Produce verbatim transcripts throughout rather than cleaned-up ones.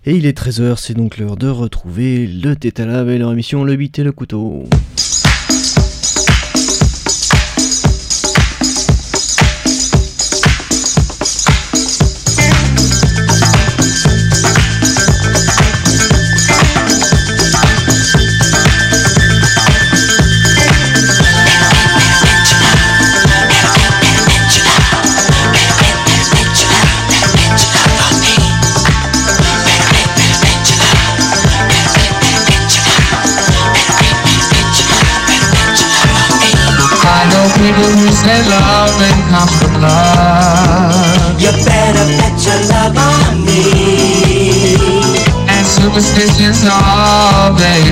Et il est treize heures, c'est donc l'heure de retrouver le Tétalab et leur émission Le Bit et le Couteau. People who say love and come from love. You better bet your love on me. And superstitions all they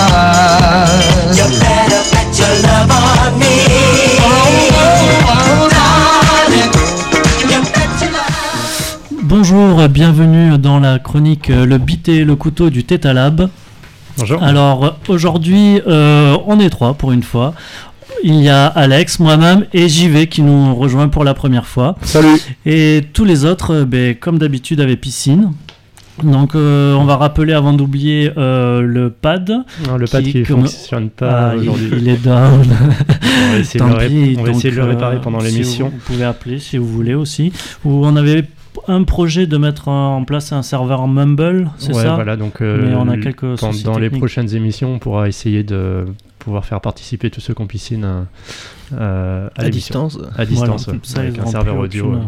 trust. You better bet your love on me. Oh, oh, oh, darling. You bet your love. Bonjour, bienvenue dans la chronique Le Bit et le Couteau du Tétalab. Bonjour. Alors aujourd'hui, euh, on est trois pour une fois. Il y a Alex, moi-même et J V qui nous rejoint pour la première fois. Salut. Et tous les autres, ben, comme d'habitude, avaient piscine. Donc euh, on va rappeler avant d'oublier euh, le pad. Non, le pad qui ne fonctionne pas ah, aujourd'hui. Il, il est down. On va essayer, de le, ré... pis, on va donc, essayer de le réparer pendant euh, l'émission. Si vous, vous pouvez appeler si vous voulez aussi. Ou on avait un projet de mettre en place un serveur Mumble, c'est ouais, ça voilà, donc euh, mais on a quelques dans, dans les techniques. prochaines émissions, on pourra essayer de pouvoir faire participer tous ceux qui ont piscine euh, à, à distance. À distance, voilà, ouais, ça, avec un serveur audio. Aucune... Ouais.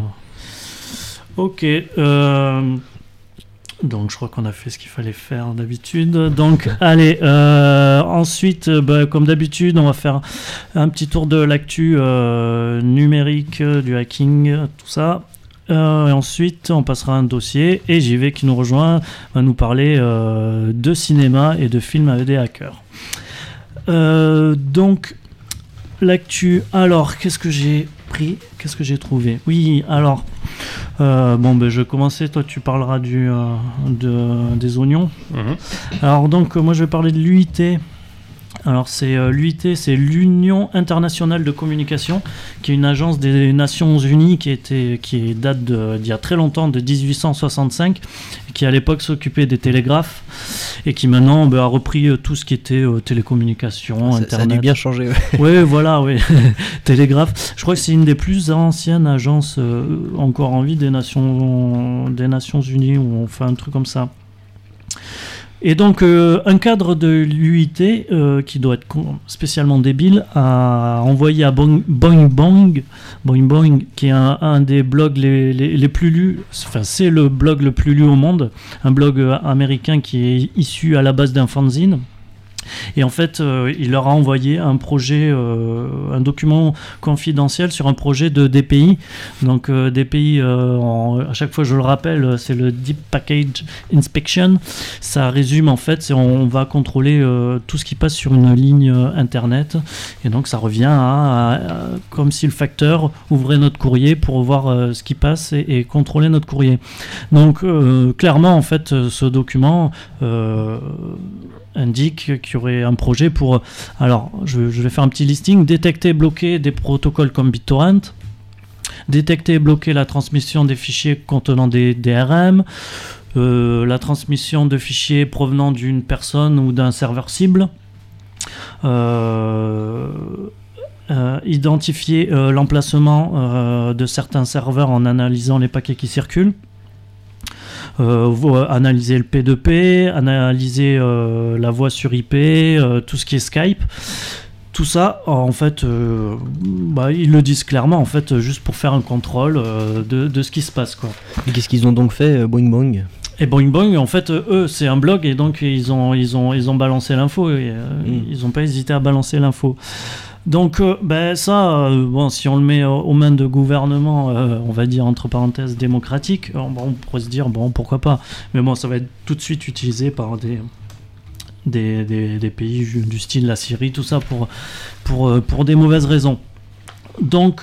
Ok. Euh... Donc je crois qu'on a fait ce qu'il fallait faire d'habitude. Donc allez, euh, ensuite, bah, comme d'habitude, on va faire un petit tour de l'actu euh, numérique, du hacking, tout ça. Euh, et ensuite, on passera un dossier et J V qui nous rejoint va nous parler euh, de cinéma et de films avec des hackers. Euh, donc, l'actu. Alors, qu'est-ce que j'ai pris ? Qu'est-ce que j'ai trouvé ? Oui, alors, euh, bon, ben, je vais commencer. Toi, tu parleras du, euh, de, des oignons. Mm-hmm. Alors, donc, moi, je vais parler de l'U I T. Alors c'est euh, l'U I T, c'est l'Union internationale de communication, qui est une agence des Nations Unies qui était, qui date de, d'il y a très longtemps, de dix-huit cent soixante-cinq, qui à l'époque s'occupait des télégraphes et qui maintenant bah, a repris euh, tout ce qui était euh, télécommunications, ça, internet. Ça a dû bien changer. Oui, voilà, oui. Télégraphe. Je crois que c'est une des plus anciennes agences euh, encore en vie des Nations, des Nations Unies, où on fait un truc comme ça. Et donc, euh, un cadre de l'U I T, euh, qui doit être spécialement débile, a envoyé à Boing Boing, Boing, Boing, Boing qui est un, un des blogs les, les, les plus lus, enfin c'est le blog le plus lu au monde, un blog euh, américain qui est issu à la base d'un fanzine. Et en fait, euh, il leur a envoyé un projet, euh, un document confidentiel sur un projet de D P I. Donc euh, D P I, euh, en, à chaque fois je le rappelle, c'est le Deep Package Inspection. Ça résume en fait, c'est on va contrôler euh, tout ce qui passe sur une ligne euh, internet. Et donc ça revient à, à, à comme si le facteur ouvrait notre courrier pour voir euh, ce qui passe et, et contrôler notre courrier. Donc euh, clairement en fait, ce document euh, indique qu'il y aurait un projet pour, alors je, je vais faire un petit listing: détecter et bloquer des protocoles comme BitTorrent, détecter et bloquer la transmission des fichiers contenant des D R M, euh, la transmission de fichiers provenant d'une personne ou d'un serveur cible, euh, euh, identifier euh, l'emplacement euh, de certains serveurs en analysant les paquets qui circulent, Euh, analyser le P deux P, analyser euh, la voix sur I P, euh, tout ce qui est Skype, tout ça en fait euh, bah, ils le disent clairement en fait juste pour faire un contrôle euh, de, de ce qui se passe quoi. Et qu'est-ce qu'ils ont donc fait, Boing Boing ? Et Boing Boing, en fait, eux, c'est un blog et donc ils ont, ils ont, ils ont balancé l'info et euh, mmh. ils n'ont pas hésité à balancer l'info. Donc, euh, ben ça, euh, bon, si on le met aux mains de gouvernements, euh, on va dire entre parenthèses démocratiques, on, on pourrait se dire bon, pourquoi pas. Mais bon, ça va être tout de suite utilisé par des, des, des, des pays du style la Syrie, tout ça pour, pour, pour des mauvaises raisons. Donc,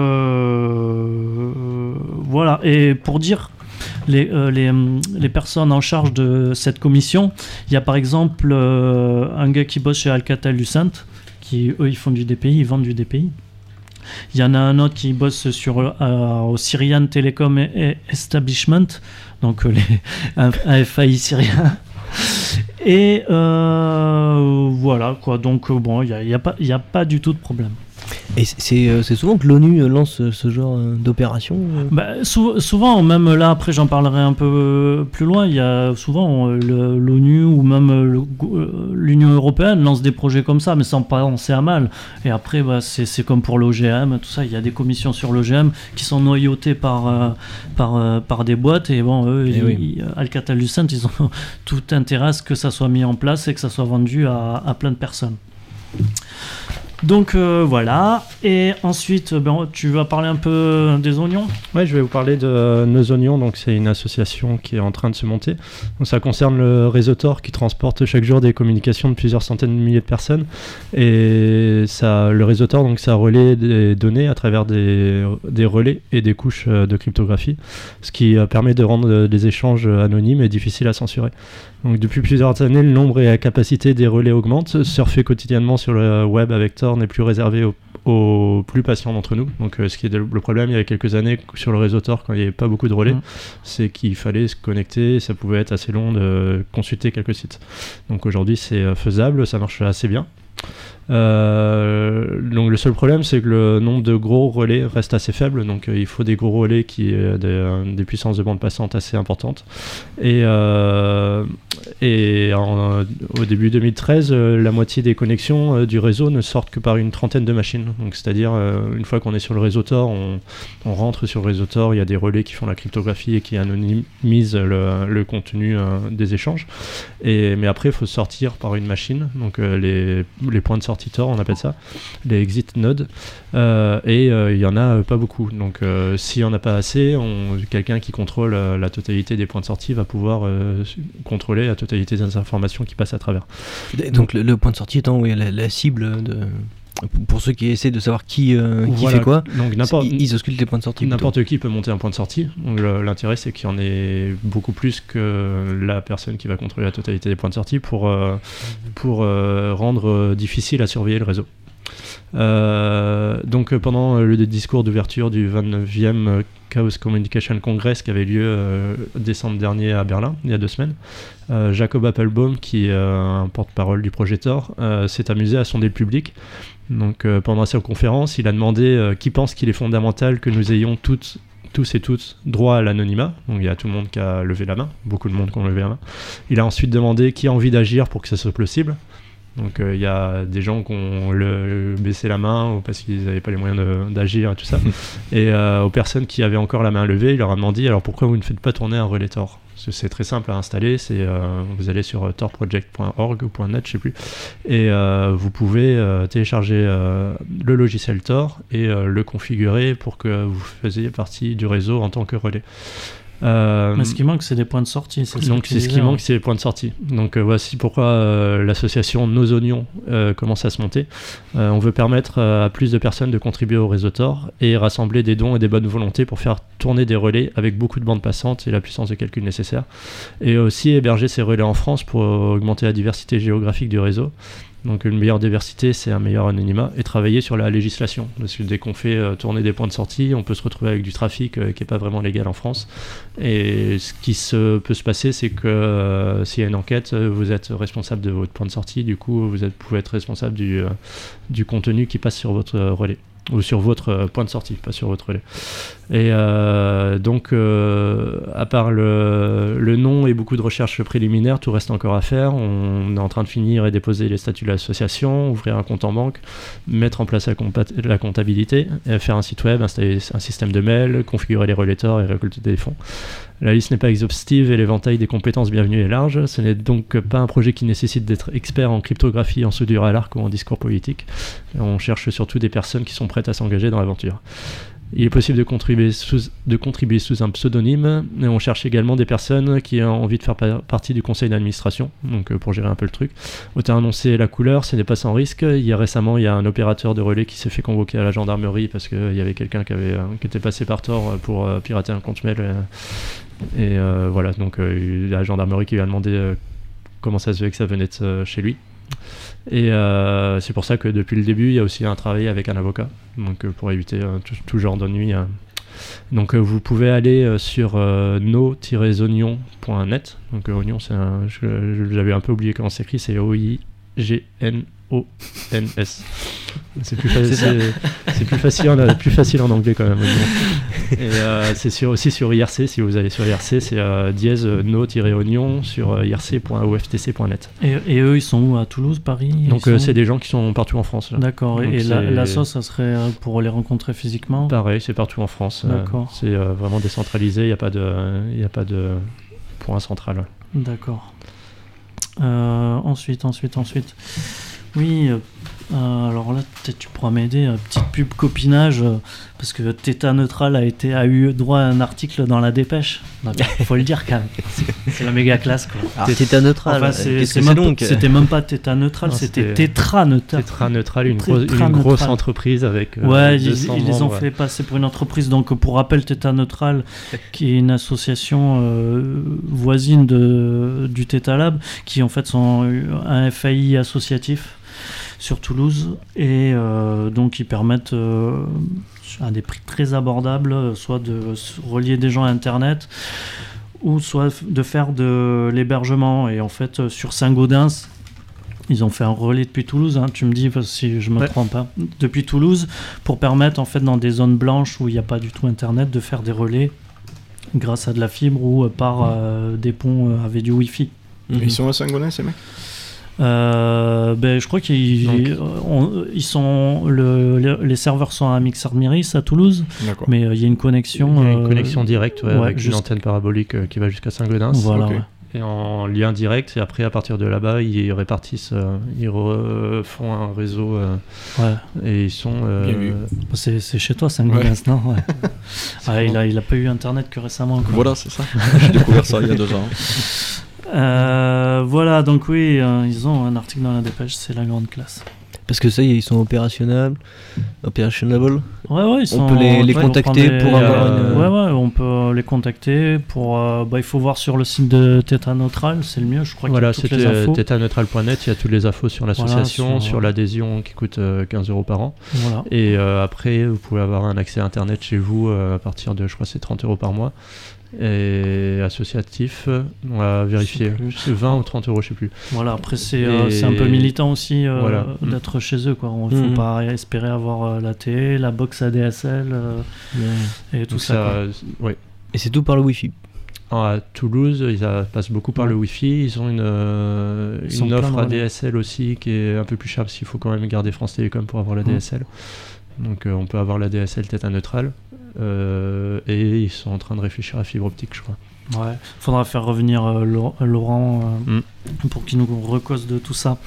euh, voilà. Et pour dire les, euh, les, les personnes en charge de cette commission, il y a par exemple euh, un gars qui bosse chez Alcatel-Lucent, qui eux ils font du D P I, ils vendent du D P I. Il y en a un autre qui bosse sur euh, au Syrian Telecom Establishment, donc euh, les, un, un F A I syrien. Et euh, voilà quoi, donc euh, bon, il n'y a, y a, pas, y a pas du tout de problème. Et c'est, euh, c'est souvent que l'ONU lance ce, ce genre euh, d'opération euh... bah, sou- Souvent, même là, après j'en parlerai un peu plus loin, il y a souvent euh, le, l'ONU ou même euh, le, euh, l'Union Européenne lance des projets comme ça, mais sans penser à mal. Et après, bah, c'est, c'est comme pour l'O G M, tout ça, il y a des commissions sur l'O G M qui sont noyautées par, euh, par, euh, par des boîtes, et bon, eux, et ils, oui. ils, Alcatel-Lucent, ils ont tout intérêt à ce que ça soit mis en place et que ça soit vendu à, à plein de personnes. Donc euh, voilà, et ensuite ben, tu vas parler un peu des oignons. Ouais, je vais vous parler de Nos Oignons, donc c'est une association qui est en train de se monter. Donc ça concerne le réseau Tor qui transporte chaque jour des communications de plusieurs centaines de milliers de personnes. Et ça, le réseau Tor, donc ça relaie des données à travers des, des relais et des couches de cryptographie, ce qui permet de rendre des échanges anonymes et difficiles à censurer. Donc depuis plusieurs années, le nombre et la capacité des relais augmentent. Surfer quotidiennement sur le web avec Tor n'est plus réservé aux, aux plus patients d'entre nous. Donc euh, ce qui est de, le problème il y a quelques années sur le réseau Tor, quand il n'y avait pas beaucoup de relais, mmh. c'est qu'il fallait se connecter, ça pouvait être assez long de consulter quelques sites. Donc aujourd'hui c'est faisable, ça marche assez bien. Euh, donc le seul problème c'est que le nombre de gros relais reste assez faible, donc euh, il faut des gros relais qui aient des, euh, des puissances de bande passante assez importantes. Et, euh, et en, au début deux mille treize, euh, la moitié des connexions euh, du réseau ne sortent que par une trentaine de machines. Donc c'est-à-dire euh, une fois qu'on est sur le réseau Tor, on, on rentre sur le réseau Tor, il y a des relais qui font la cryptographie et qui anonymisent le, le contenu euh, des échanges. Et, mais après il faut sortir par une machine, donc euh, les, les points de sortie Tor, on appelle ça, les exit nodes, euh, et il euh, y en a euh, pas beaucoup. Donc euh, s'il y en a pas assez, on, quelqu'un qui contrôle euh, la totalité des points de sortie va pouvoir euh, contrôler la totalité des informations qui passent à travers. Donc, Donc le, le point de sortie étant oui, la, la cible de... Pour ceux qui essaient de savoir qui, euh, qui voilà. fait quoi, donc n'importe, ils, ils auscultent les points de sortie. N'importe plutôt. qui peut monter un point de sortie. Donc, le, l'intérêt, c'est qu'il y en ait beaucoup plus que la personne qui va contrôler la totalité des points de sortie pour, euh, pour euh, rendre euh, difficile à surveiller le réseau. Euh, donc pendant le discours d'ouverture du vingt-neuvième Chaos Communication Congress qui avait lieu euh, décembre dernier à Berlin, il y a deux semaines, euh, Jacob Appelbaum, qui est euh, un porte-parole du projet Tor, euh, s'est amusé à sonder le public. Donc euh, pendant sa conférence, il a demandé euh, qui pense qu'il est fondamental que nous ayons toutes tous et toutes droit à l'anonymat. Donc il y a tout le monde qui a levé la main, beaucoup de monde qui ont levé la main. Il a ensuite demandé qui a envie d'agir pour que ça soit possible. Donc il euh, y a des gens qui ont le, le baissé la main ou parce qu'ils n'avaient pas les moyens de, d'agir et tout ça. Et euh, aux personnes qui avaient encore la main levée, il leur a demandé alors pourquoi vous ne faites pas tourner un relais Tor ? Parce que c'est très simple à installer, c'est, euh, vous allez sur tor project point org ou .net, je sais plus, et euh, vous pouvez euh, télécharger euh, le logiciel Tor et euh, le configurer pour que vous fassiez partie du réseau en tant que relais. Euh, Mais ce qui manque, c'est des points de sortie. C'est donc, ce c'est ce qui manque, c'est les points de sortie. Donc, euh, voici pourquoi euh, l'association Nos Oignons euh, commence à se monter. Euh, on veut permettre euh, à plus de personnes de contribuer au réseau Tor et rassembler des dons et des bonnes volontés pour faire tourner des relais avec beaucoup de bandes passantes et la puissance de calcul nécessaire. Et aussi héberger ces relais en France pour euh, augmenter la diversité géographique du réseau. Donc une meilleure diversité, c'est un meilleur anonymat, et travailler sur la législation. Parce que dès qu'on fait euh, tourner des points de sortie, on peut se retrouver avec du trafic euh, qui n'est pas vraiment légal en France. Et ce qui se, peut se passer, c'est que euh, s'il y a une enquête, vous êtes responsable de votre point de sortie, du coup vous êtes, pouvez être responsable du, euh, du contenu qui passe sur votre relais. Ou sur votre euh, point de sortie, pas sur votre relais. Et euh, donc, euh, à part le, le nom et beaucoup de recherches préliminaires, tout reste encore à faire. On est en train de finir et déposer les statuts de l'association, ouvrir un compte en banque, mettre en place la, compa- la comptabilité, faire un site web, installer un système de mail, configurer les relais Tor et récolter des fonds. La liste n'est pas exhaustive et l'éventail des compétences bienvenues est large. Ce n'est donc pas un projet qui nécessite d'être expert en cryptographie, en soudure à l'arc ou en discours politique. On cherche surtout des personnes qui sont prêtes à s'engager dans l'aventure. Il est possible de contribuer sous, de contribuer sous un pseudonyme, et on cherche également des personnes qui ont envie de faire pa- partie du conseil d'administration, donc euh, pour gérer un peu le truc. Autant annoncer la couleur, ce n'est pas sans risque. Il y a récemment, il y a un opérateur de relais qui s'est fait convoquer à la gendarmerie parce qu'il euh, y avait quelqu'un qui, avait, euh, qui était passé par Tor pour euh, pirater un compte mail. Euh, et euh, voilà, donc euh, la gendarmerie qui lui a demandé euh, comment ça se fait que ça venait de euh, chez lui. Et euh, c'est pour ça que depuis le début, il y a aussi un travail avec un avocat, donc euh, pour éviter euh, tout, tout genre d'ennui. Euh. Donc euh, vous pouvez aller euh, sur euh, no tiret oignon point net. Donc euh, oignon, c'est un, je, je, j'avais un peu oublié comment c'est écrit, c'est O I G N O N S. C'est plus, fa- c'est c'est, c'est plus, facile en, plus facile en anglais quand même. Et euh, c'est sur, aussi sur I R C, si vous allez sur I R C, c'est euh, dièse no-oignon sur euh, I R C point O F T C point net. Et, et eux, ils sont où? À Toulouse, Paris? Donc euh, sont... c'est des gens qui sont partout en France. Là. D'accord, donc et c'est... la, l'asso, ça serait pour les rencontrer physiquement? Pareil, c'est partout en France. D'accord. Euh, c'est euh, vraiment décentralisé, il n'y a pas de, il n'y a pas de point central. D'accord. Euh, ensuite, ensuite, ensuite. Oui, euh, euh, alors là, peut-être tu pourras m'aider. Euh, petite pub copinage, euh, parce que Theta Neutral a, été, a eu droit à un article dans la Dépêche. Il faut le dire quand même. C'est, c'est la méga classe. Quoi. Ah, Theta Neutral, enfin, c'est, qu'est-ce c'est que c'est c'est donc? C'était même pas Theta Neutral, non, c'était, c'était Tetra Neutral. Tetra Neutral, une, Tetra grosse, une grosse Neutral. entreprise avec. Euh, ouais, ils, ils les ont membres, fait ouais. passer passer pour une entreprise. Donc, pour rappel, Theta Neutral, qui est une association euh, voisine de, du Theta Lab, qui en fait sont un F A I associatif sur Toulouse, et euh, donc ils permettent euh, à des prix très abordables, soit de relier des gens à Internet, ou soit de faire de l'hébergement. Et en fait, sur Saint-Gaudens, ils ont fait un relais depuis Toulouse, hein, tu me dis si je me ouais. trompe pas, depuis Toulouse, pour permettre en fait dans des zones blanches où il n'y a pas du tout Internet de faire des relais grâce à de la fibre ou par euh, des ponts euh, avec du Wi-Fi. Ils mmh. sont à Saint-Gaudens, ces mecs? Euh, ben, je crois qu'ils Donc, on, ils sont le, le, les serveurs sont à Mixard-Miris à Toulouse. D'accord. Mais il euh, y a une connexion. Il y a une euh, connexion directe ouais, ouais, avec juste... une antenne parabolique euh, qui va jusqu'à Saint-Gaudens. Voilà. Okay. Ouais. Et en lien direct, et après à partir de là-bas, ils répartissent, euh, ils refont un réseau. Euh, ouais. Et ils sont. Euh, c'est, c'est chez toi, Saint-Gaudens, ouais. non ouais. ah, il a, il a pas eu Internet que récemment. Quoi. Voilà, c'est ça. J'ai découvert ça il y a deux ans. Euh, voilà, donc oui, euh, ils ont un article dans la Dépêche, c'est la grande classe. Parce que ça y est, ils sont opérationnels, opérationnels. Ouais, ouais, ils sont. On peut les, les ouais, contacter les, pour avoir euh, une. Ouais, ouais, on peut les contacter pour. Euh, bah, il faut voir sur le site de Theta Neutral, c'est le mieux, je crois. Voilà, qu'il y a toutes les infos. Theta neutral point net, il y a toutes les infos sur l'association, voilà, sur, sur l'adhésion qui coûte euh, quinze euros par an. Voilà. Et euh, après, vous pouvez avoir un accès à Internet chez vous euh, à partir de, je crois, c'est trente euros par mois. Et associatif, on va vérifier, c'est vingt ou trente euros, je sais plus. Voilà, après c'est, euh, c'est un peu militant aussi euh, voilà. d'être mmh. chez eux, quoi. Il ne faut mmh. pas espérer avoir euh, la télé, la box A D S L euh, mmh. et tout Donc ça. ça ouais. Et c'est tout par le Wi-Fi. À Toulouse, ils passent beaucoup par ouais. le Wi-Fi. Ils ont une, euh, ils une offre A D S L aussi qui est un peu plus chère parce qu'il faut quand même garder France Télécom pour avoir la mmh. D S L. Donc euh, on peut avoir la D S L Theta Neutral. Euh, et ils sont en train de réfléchir à fibre optique, je crois. Ouais, faudra faire revenir euh, Laurent euh, mm. pour qu'il nous recose de tout ça.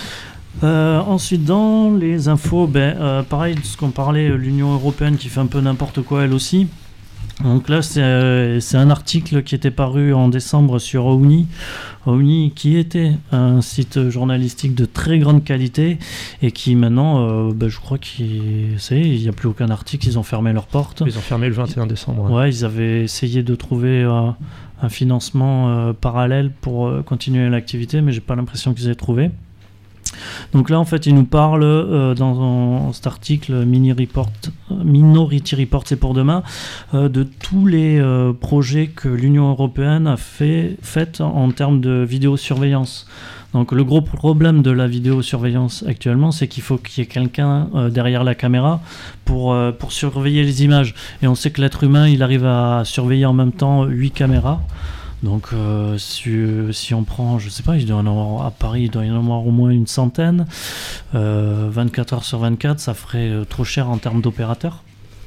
Euh, ensuite, dans les infos, ben, euh, pareil, de ce qu'on parlait, l'Union Européenne qui fait un peu n'importe quoi elle aussi. Donc là, c'est, euh, c'est un article qui était paru en décembre sur Ouni. Ouni, qui était un site journalistique de très grande qualité et qui maintenant, euh, bah, je crois qu'il n'y a plus aucun article, ils ont fermé leurs portes. Ils ont fermé le vingt et un décembre. Ouais, ouais ils avaient essayé de trouver euh, un financement euh, parallèle pour euh, continuer l'activité, mais j'ai pas l'impression qu'ils aient trouvé. Donc là, en fait, il nous parle euh, dans un, cet article Mini Report, Minority Report, c'est pour demain, euh, de tous les euh, projets que l'Union européenne a fait, fait en, en termes de vidéosurveillance. Donc le gros problème de la vidéosurveillance actuellement, c'est qu'il faut qu'il y ait quelqu'un euh, derrière la caméra pour, euh, pour surveiller les images. Et on sait que l'être humain, il arrive à surveiller en même temps huit caméras. Donc euh, si, si on prend, je sais pas, il doit y en avoir, à Paris, il doit y en avoir au moins une centaine, euh, vingt-quatre heures sur vingt-quatre, ça ferait euh, trop cher en termes d'opérateurs.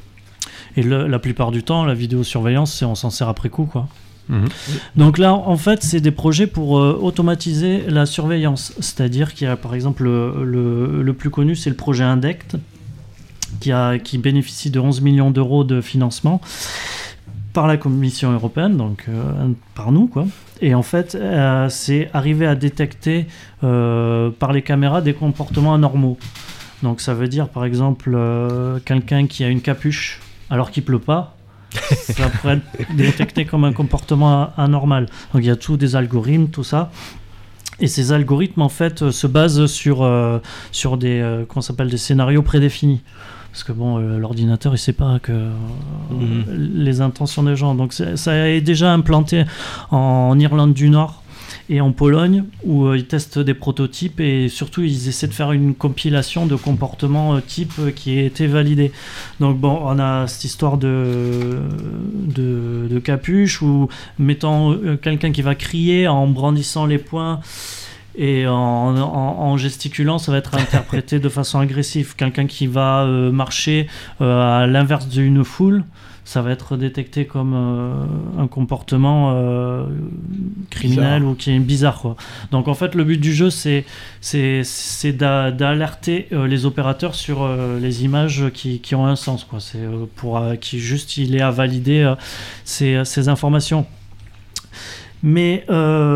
Et le, la plupart du temps, la vidéosurveillance, c'est on s'en sert après coup, quoi. Mmh. Donc là, en fait, c'est des projets pour euh, automatiser la surveillance. C'est-à-dire qu'il y a, par exemple, le, le, le plus connu, c'est le projet Indect, qui, a, qui bénéficie de onze millions d'euros de financement par la Commission européenne, donc euh, par nous, quoi. Et en fait, euh, c'est arriver à détecter euh, par les caméras des comportements anormaux. Donc ça veut dire, par exemple, euh, quelqu'un qui a une capuche alors qu'il pleut pas, ça pourrait être détecté comme un comportement anormal. Donc il y a tous des algorithmes, tout ça. Et ces algorithmes, en fait, euh, se basent sur, euh, sur des, euh, comment ça s'appelle, des scénarios prédéfinis. Parce que bon, euh, l'ordinateur, il sait pas que euh, Mhm. les intentions des gens. Donc c'est- ça est déjà implanté en Irlande du Nord et en Pologne, où euh, ils testent des prototypes et surtout ils essaient de faire une compilation de comportements euh, type euh, qui ait été validé. Donc bon, on a cette histoire de, de, de capuche ou mettant euh, quelqu'un qui va crier en brandissant les poings et en, en, en gesticulant, ça va être interprété de façon agressive. Quelqu'un qui va euh, marcher euh, à l'inverse d'une foule, ça va être détecté comme euh, un comportement euh, criminel Bizarre. ou qui est bizarre, quoi. Donc en fait le but du jeu c'est, c'est, c'est d'a- d'alerter euh, les opérateurs sur euh, les images qui, qui ont un sens, quoi. C'est euh, pour euh, qui juste il est à valider euh, ces, ces informations. Mais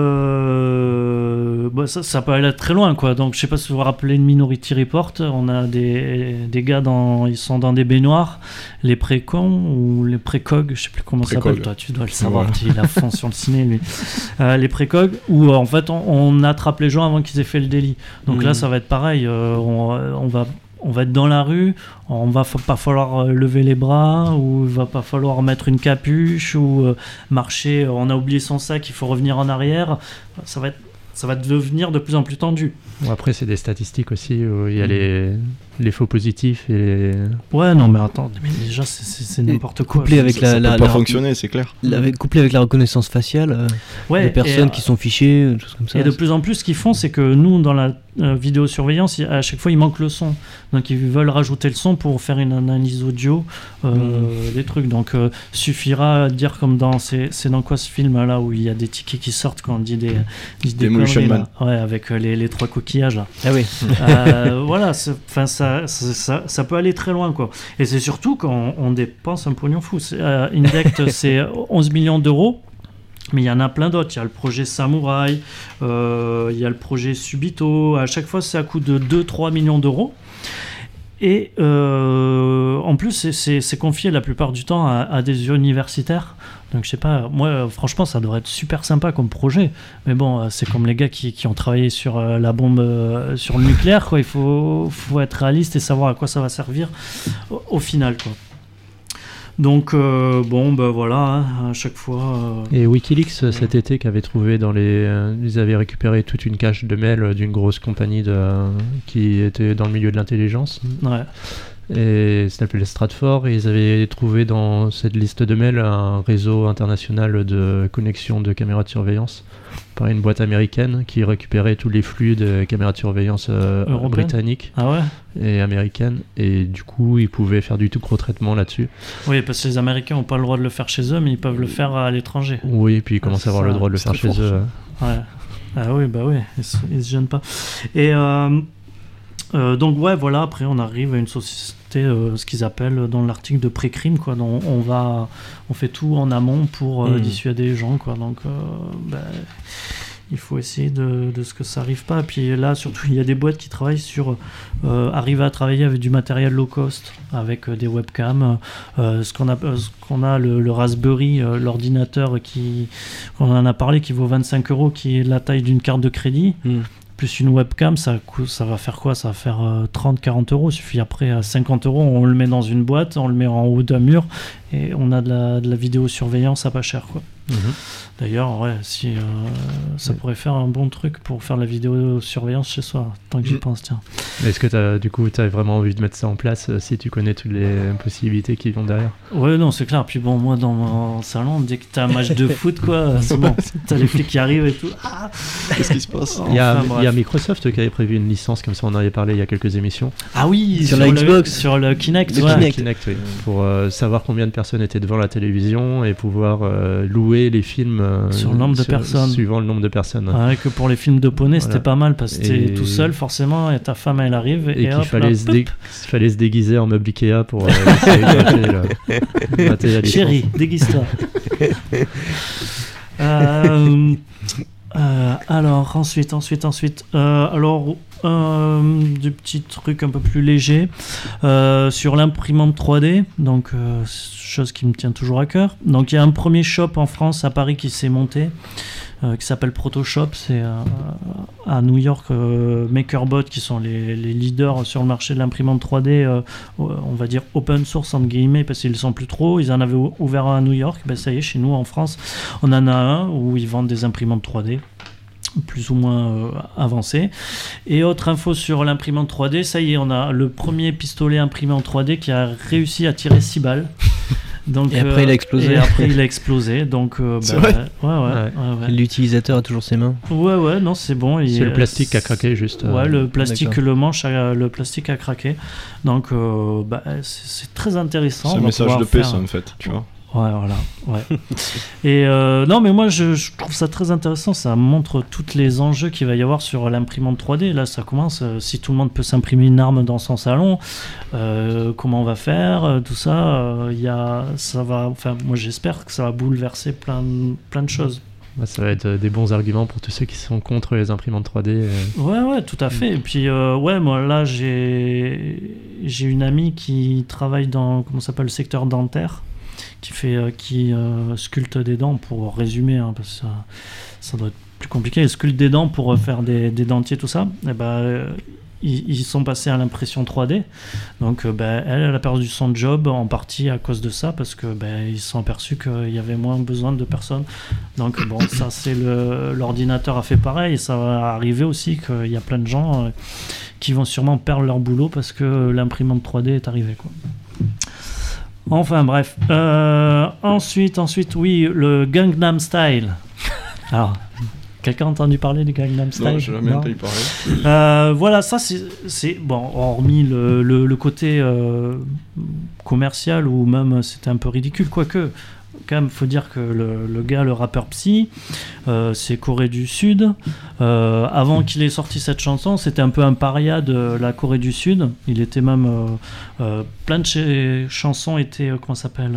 euh, bah, ça, ça peut aller très loin, quoi. Donc je sais pas si vous vous rappelez de Minority Report, on a des, des gars dans, ils sont dans des baignoires, les précons ou les précogs, je sais plus comment ça Précogs. s'appelle. Toi, tu dois le savoir, Voilà. il a fond sur le ciné lui. Euh, les précogs où euh, en fait on, on attrape les gens avant qu'ils aient fait le délit. Donc Mhm. là ça va être pareil, euh, on, on va on va être dans la rue, on va fa- pas falloir euh, lever les bras, ou il va pas falloir mettre une capuche, ou euh, marcher, euh, on a oublié son sac, il faut revenir en arrière. Ça va être, ça va devenir de plus en plus tendu. Bon, après, c'est des statistiques aussi où il y a les, les faux positifs et les... Ouais, non, mais attends, mais déjà c'est, c'est, c'est n'importe quoi. couplé avec Ça, la, ça la, peut pas la- fonctionner, c'est clair. la- avec- couplé avec la reconnaissance faciale, euh, Ouais, des personnes et, qui sont fichées, des choses comme ça. Et de plus en plus, ce qu'ils font, c'est que nous, dans la euh, vidéosurveillance, il- à chaque fois, il manque le son. Donc, ils veulent rajouter le son pour faire une analyse audio euh, des trucs. Donc, euh, suffira de dire comme dans... C'est, c'est dans quoi ce film-là où il y a des tickets qui sortent quand on dit des... dit des Demolition conneries, Man. là. Ouais, avec euh, les, les trois coquillages, là. Ah oui. Euh, voilà, c'est- enfin ça, ça, ça, ça peut aller très loin, quoi. Et c'est surtout quand on, on dépense un pognon fou. C'est, euh, Indect, c'est onze millions d'euros. Mais il y en a plein d'autres. Il y a le projet Samouraï, euh, il y a le projet Subito. À chaque fois, c'est à coût de deux à trois millions d'euros. Et euh, en plus, c'est, c'est, c'est confié la plupart du temps à, à des universitaires. Donc, je sais pas, moi, euh, franchement, ça devrait être super sympa comme projet. Mais bon, euh, c'est comme les gars qui, qui ont travaillé sur euh, la bombe, euh, sur le nucléaire, quoi. Il faut, faut être réaliste et savoir à quoi ça va servir au, au final, quoi. Donc, euh, bon, ben voilà, hein, à chaque fois. euh, Et Wikileaks euh, cet été qui avait trouvé dans les, euh, ils avaient récupéré toute une cache de mails euh, d'une grosse compagnie de, euh, qui était dans le milieu de l'intelligence ouais. et ça s'appelait Stratfor et ils avaient trouvé dans cette liste de mails un réseau international de connexion de caméras de surveillance par une boîte américaine qui récupérait tous les flux de caméras de surveillance euh, Européennes. britanniques Ah ouais? et américaines et du coup ils pouvaient faire du tout gros traitement là-dessus. Oui, parce que les Américains n'ont pas le droit de le faire chez eux, mais ils peuvent le faire à l'étranger. Oui, et puis ils commencent Ah, à avoir ça, le droit de le c'est faire très chez fort, eux. ça. euh. Ouais. Ah oui, bah oui, ils se, ils se gênent pas. Et euh, euh, donc, ouais, voilà, après on arrive à une société, euh, ce qu'ils appellent dans l'article de pré-crime, quoi. Donc, on va, on fait tout en amont pour euh, Mm. dissuader les gens, quoi. Donc, euh, ben, il faut essayer de, de ce que ça arrive pas. Puis là, surtout, il y a des boîtes qui travaillent sur euh, arriver à travailler avec du matériel low cost, avec euh, des webcams. Euh, ce qu'on a, euh, ce qu'on a le, le Raspberry, euh, l'ordinateur qui, on en a parlé, qui vaut vingt-cinq euros, qui est la taille d'une carte de crédit. Mm. Plus une webcam, ça, coûte- ça va faire quoi? Ça va faire euh, trente à quarante euros. Il suffit après à cinquante euros, on le met dans une boîte, on le met en haut d'un mur et on a de la, de la vidéosurveillance à pas cher, quoi. D'ailleurs, ouais, si, euh, ça pourrait faire un bon truc pour faire la vidéosurveillance chez soi, tant que j'y Mm. pense, tiens. Est-ce que t'as, du coup tu as vraiment envie de mettre ça en place euh, si tu connais toutes les possibilités qui vont derrière? Ouais, non, c'est clair. Puis bon, moi, dans mon salon, dès que t'as un match de foot, quoi, c'est bon. T'as les flics qui arrivent et tout. Ah Qu'est-ce qui se passe? Il y, a, Enfin, il y a bref. Microsoft qui avait prévu une licence comme ça, on en avait parlé il y a quelques émissions. Ah oui, Sur la le- Xbox. sur le Kinect, Le ouais. Kinect. Kinect, oui. Pour euh, savoir combien de personnes étaient devant la télévision et pouvoir euh, louer les films euh, Sur le nombre de personnes. suivant le nombre de personnes. Ouais, que pour les films de poney, c'était Voilà. pas mal parce que t'es Et- tout seul forcément et ta femme elle arrive et, Et qu'il hop, fallait, là, se poup, dé- fallait se déguiser en meuble Ikea pour euh, essayer de gratter la- gratter la licence. chérie, déguise-toi. Euh, euh, alors ensuite, ensuite, ensuite. Euh, alors euh, des petits trucs un peu plus légers euh, sur l'imprimante trois D, donc euh, chose qui me tient toujours à cœur. Donc il y a un premier shop en France à Paris qui s'est monté, euh, qui s'appelle Protoshop. C'est euh, à New York, euh, MakerBot qui sont les, les leaders sur le marché de l'imprimante trois D, euh, on va dire open source entre guillemets, parce qu'ils ne sont plus trop. Ils en avaient ouvert un à New York, ben ça y est, chez nous en France on en a un où ils vendent des imprimantes trois D plus ou moins euh, avancées. Et autre info sur l'imprimante trois D, ça y est, on a le premier pistolet imprimé en trois D qui a réussi à tirer six balles. Donc, et après euh, il a explosé. Et après il a explosé. Donc, euh, c'est bah, vrai ouais, ouais, Ouais. ouais, ouais. L'utilisateur a toujours ses mains. Ouais, ouais, non, c'est bon. C'est il- le plastique qui a craqué juste. euh, Ouais, le plastique, d'accord. le manche, a, le plastique a craqué. Donc, euh, bah, c'est, c'est très intéressant. C'est On un va message pouvoir de paix, faire- ça, en fait, tu vois. Ouais, voilà. Ouais. Et euh, non, mais moi, je, je trouve ça très intéressant. Ça montre tous les enjeux qu'il va y avoir sur l'imprimante trois D. Là, ça commence. euh, si tout le monde peut s'imprimer une arme dans son salon, euh, comment on va faire euh, tout ça, euh, il y a, ça va. Enfin, moi, j'espère que ça va bouleverser plein, de- plein de choses. bah, ça va être euh, des bons arguments pour tous ceux qui sont contre les imprimantes trois D. euh. Ouais, ouais, tout à fait. Et puis, euh, ouais, moi, là, j'ai, j'ai une amie qui travaille dans, comment ça s'appelle, le secteur dentaire, qui fait, euh, qui euh, sculpte des dents, pour résumer, hein, parce que ça, ça doit être plus compliqué. Elle sculpte des dents pour euh, faire des, des dentiers, tout ça. Et ben, euh, ils, ils sont passés à l'impression trois D. Donc, euh, ben, elle, elle a perdu son job en partie à cause de ça, parce que ben, ils se sont aperçus qu'il y avait moins besoin de personnes. Donc, bon, ça, c'est le, l'ordinateur a fait pareil. Et ça va arriver aussi qu'il y a plein de gens euh, qui vont sûrement perdre leur boulot parce que l'imprimante trois D est arrivée, quoi. Enfin bref. Euh, ensuite, ensuite, oui, le Gangnam Style. Alors, quelqu'un a entendu parler du Gangnam Style? Non, j'ai jamais Non. entendu parler. Euh, voilà, ça c'est, c'est bon, hormis le, le, le côté euh, commercial ou même c'était un peu ridicule, quoique. Quand même, faut dire que le, le gars, le rappeur Psy, euh, c'est Corée du Sud. Euh, avant qu'il ait sorti cette chanson, c'était un peu un paria de la Corée du Sud. Il était même euh, euh, plein de ch- chansons étaient euh, comment ça s'appelle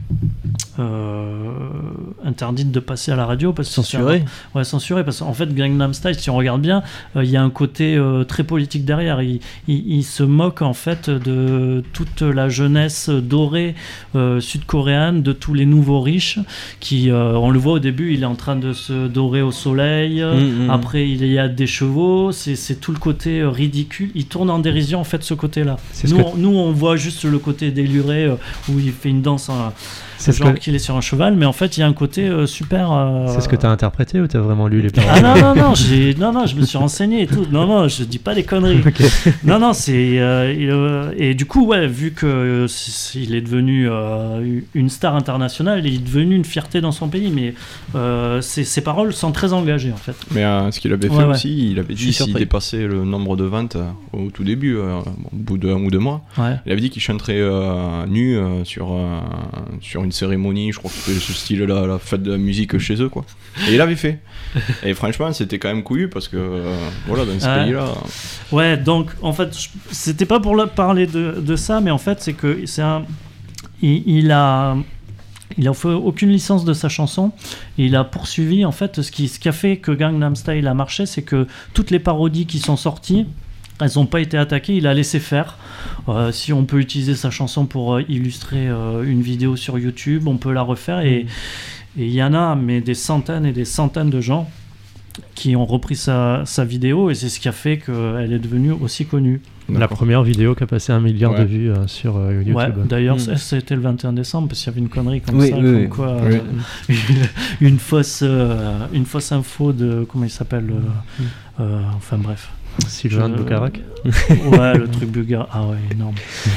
euh, interdites de passer à la radio parce que Censuré. Ouais, censuré, parce qu'en fait, Gangnam Style, si on regarde bien, il euh, y a un côté euh, très politique derrière. Il, il, il se moque en fait de toute la jeunesse dorée euh, sud-coréenne, de tous les nouveaux riches qui, euh, on le voit au début, il est en train de se dorer au soleil. Mmh, mmh. Après, il y a des chevaux. C'est, c'est tout le côté euh, ridicule. Il tourne en dérision en fait ce côté-là. C'est ce Nous, que- on, nous, on voit juste le côté déluré euh, où il fait une danse. En, C'est ce genre que- qu'il est sur un cheval, mais en fait, il y a un côté euh, super. euh, C'est ce que t'as interprété ou t'as vraiment lu les paroles? Ah non, non, non, j'ai, non, non, je me suis renseigné et tout. Non, non, je dis pas des conneries. Ok. Non, non, c'est. euh, il, euh, et du coup, ouais, vu qu'il est devenu euh, une star internationale, il est devenu une fierté dans son pays, mais euh, ses, ses paroles sont très engagées en fait. Mais euh, ce qu'il avait fait Ouais, ouais. aussi, il avait Je suis dit s'il surpris. dépassait le nombre de ventes euh, au tout début, euh, bon, au bout d'un ou deux mois, Ouais. il avait dit qu'il chanterait euh, nu euh, sur, euh, sur une cérémonie, je crois que c'était ce style-là, la fête de la musique chez eux, quoi. Et il avait fait. Et franchement, c'était quand même couillu parce que, euh, voilà, dans ce Ouais. pays-là. Ouais, donc en fait, je- c'était pas pour le- parler de, de ça, mais en fait, c'est que c'est un. Il, il a. Il a fait aucune licence de sa chanson. Et il a poursuivi, en fait, ce qui, ce qui a fait que Gangnam Style a marché, c'est que toutes les parodies qui sont sorties, elles n'ont pas été attaquées, il a laissé faire. Euh, si on peut utiliser sa chanson pour euh, illustrer euh, une vidéo sur YouTube, on peut la refaire. Et et il y en a, mais des centaines et des centaines de gens qui ont repris sa, sa vidéo, et c'est ce qui a fait qu'elle est devenue aussi connue. La première vidéo qui a passé un milliard Ouais. de vues euh, sur euh, YouTube. Ouais, d'ailleurs, Mm. ça, c'était le vingt et un décembre, parce qu'il y avait une connerie comme Oui, ça, oui, comme oui. quoi, Oui. euh, une, une fausse, euh, une fausse info de, comment il s'appelle, euh, euh, enfin bref. Sylvain de Je- Boucarac. Ouais, le truc bulgare, ah ouais, énorme.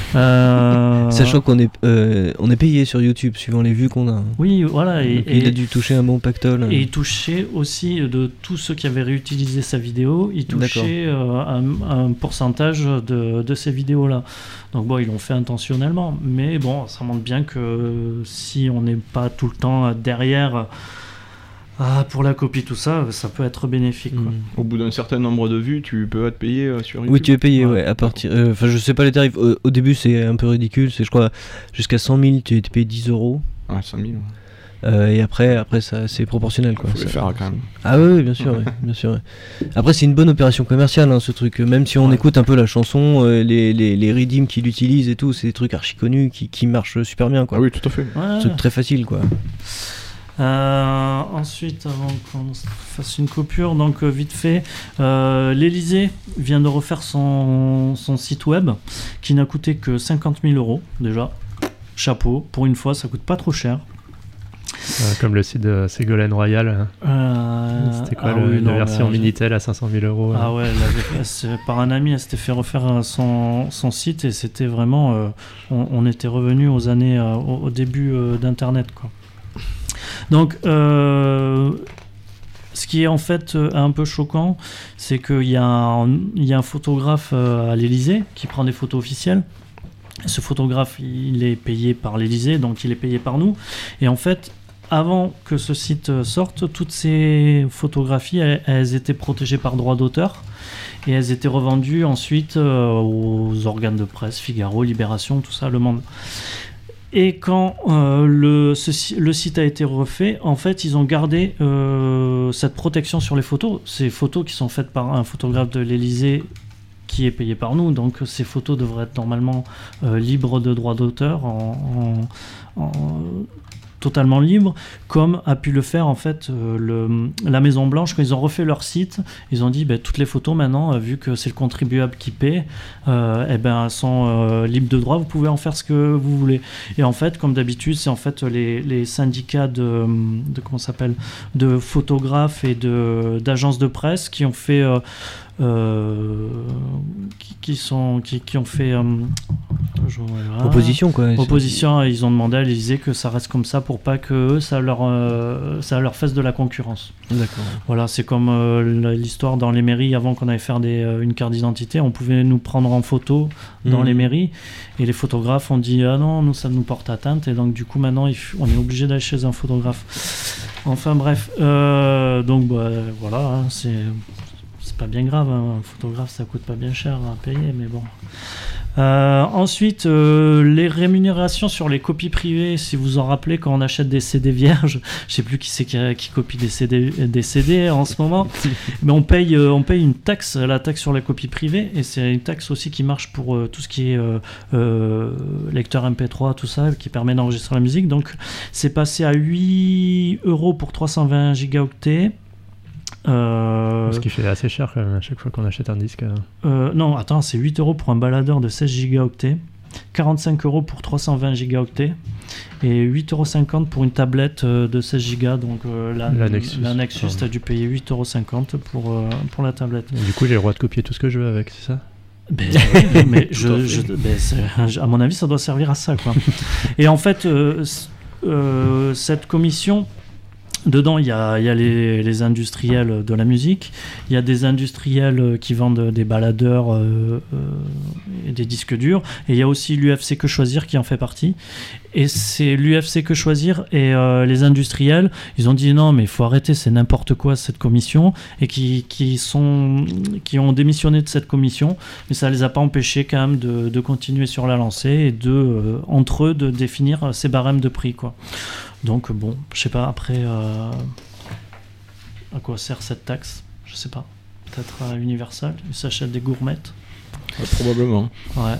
Euh, Sachant qu'on est, euh, on est payé sur YouTube suivant les vues qu'on a. Oui, voilà, et, Donc, il a et- dû toucher un bon pactole. Et il touchait aussi de tous ceux qui avaient réutilisé sa vidéo, il touchait euh, un, un pourcentage de, de ces vidéos-là. Donc bon, ils l'ont fait intentionnellement, mais bon, ça montre bien que si on n'est pas tout le temps derrière ah, pour la copie, tout ça, ça peut être bénéfique, quoi. Mm. Au bout d'un certain nombre de vues, tu peux être payé euh, sur YouTube. Oui, tu es payé, Ouais. ouais, à partir. euh, Enfin, je sais pas les tarifs. Au, au début, c'est un peu ridicule. C'est, je crois, jusqu'à cent mille, tu es payé dix euros. Ah, cinq mille. Euh, et après, après ça, c'est proportionnel, quoi. Faut le Ça- faire quand même. Ah oui, oui, bien sûr, oui, bien sûr. oui. Après, c'est une bonne opération commerciale, hein, ce truc. Même si on Ouais. écoute un peu la chanson, euh, les, les, les redeems qu'il utilise et tout, c'est des trucs archi connus qui, qui marchent super bien, quoi. Ah oui, tout à fait. Ouais. Un truc très facile, quoi. Euh, ensuite, avant qu'on fasse une coupure, donc euh, vite fait, euh, l'Elysée vient de refaire son, son site web qui n'a coûté que cinquante mille euros déjà. Chapeau, pour une fois, ça coûte pas trop cher. Euh, comme le site de Ségolène Royal. hein. Euh, C'était quoi ah le- oui, la non, version mais, euh, Minitel à cinq cent mille euros Ah hein. ouais, elle avait- elle s'est- par un ami, elle s'était fait refaire euh, son, son site et c'était vraiment. euh, on, on était revenu aux années, euh, au, au début euh, d'Internet, quoi. Donc, euh, ce qui est en fait euh, un peu choquant, c'est qu'il y, a un- il y a un photographe euh, à l'Élysée qui prend des photos officielles. Ce photographe, il est payé par l'Élysée, donc il est payé par nous. Et en fait, avant que ce site euh, sorte, toutes ces photographies, elles, elles étaient protégées par droit d'auteur. Et elles étaient revendues ensuite euh, aux organes de presse, Figaro, Libération, tout ça, Le Monde. Et quand euh, le, ce si- le site a été refait, en fait, ils ont gardé euh, cette protection sur les photos. Ces photos qui sont faites par un photographe de l'Élysée qui est payé par nous, donc ces photos devraient être normalement euh, libres de droit d'auteur, en, en- en- totalement libres, comme a pu le faire en fait euh, le, la Maison Blanche quand ils ont refait leur site. Ils ont dit ben, toutes les photos maintenant, euh, vu que c'est le contribuable qui paie, euh, eh ben, elles sont euh, libres de droit, vous pouvez en faire ce que vous voulez. Et en fait, comme d'habitude, c'est en fait les, les syndicats de, de comment ça s'appelle, de photographes et de d'agences de presse qui ont fait euh, euh, qui, qui sont qui, qui ont fait euh, je- voilà. Opposition, quoi. Opposition, ils ont demandé à l'Élysée que ça reste comme ça pour pas que eux, ça leur euh, ça leur fasse de la concurrence. D'accord. Voilà, c'est comme euh, l'histoire dans les mairies avant qu'on allait faire des, euh, une carte d'identité, on pouvait nous prendre en photo dans Mhm. les mairies et les photographes ont dit ah non, nous ça nous porte atteinte et donc du coup maintenant il f- on est obligé d'aller chez un photographe. Enfin bref, euh, donc bah, voilà, hein, c'est c'est pas bien grave, hein, un photographe ça coûte pas bien cher à payer, mais bon. Euh, ensuite, euh, les rémunérations sur les copies privées, si vous en rappelez, quand on achète des C D vierges, je sais plus qui c'est qui, qui copie des C D, des C D en ce moment, mais on paye, euh, on paye une taxe, la taxe sur les copies privées, et c'est une taxe aussi qui marche pour euh, tout ce qui est euh, euh, lecteur M P trois, tout ça, qui permet d'enregistrer la musique. Donc, c'est passé à huit euros pour trois cent vingt gigaoctets. Euh, Ce qui fait assez cher quand même à chaque fois qu'on achète un disque. euh. euh, non, attends, c'est huit euros pour un baladeur de seize gigaoctets, quarante-cinq euros pour trois cent vingt gigaoctets et huit euros cinquante pour une tablette euh, de seize gigas. Donc euh, la, La Nexus. la Nexus, Pardon. t'as dû payer huit euros cinquante pour, euh, pour la tablette. Et du coup, j'ai le droit de copier tout ce que je veux avec, c'est ça? Ben, oui, mais Tout à je, fait. je- ben, c'est- à mon avis, ça doit servir à ça, quoi. Et en fait, euh, c- euh, cette commission, dedans, il y a, il y a les, les industriels de la musique, il y a des industriels qui vendent des baladeurs euh, euh, et des disques durs, et il y a aussi l'U F C Que Choisir qui en fait partie. Et c'est l'U F C Que Choisir et euh, les industriels, ils ont dit non, mais il faut arrêter, c'est n'importe quoi cette commission, et qui, qui, sont, qui ont démissionné de cette commission, mais ça les a pas empêchés quand même de, de continuer sur la lancée et de, euh, entre eux, de définir ces barèmes de prix, quoi. Donc bon, je sais pas après euh, à quoi sert cette taxe, je sais pas. Peut-être à Universal, ils s'achètent des gourmettes. Ouais, probablement. Ouais.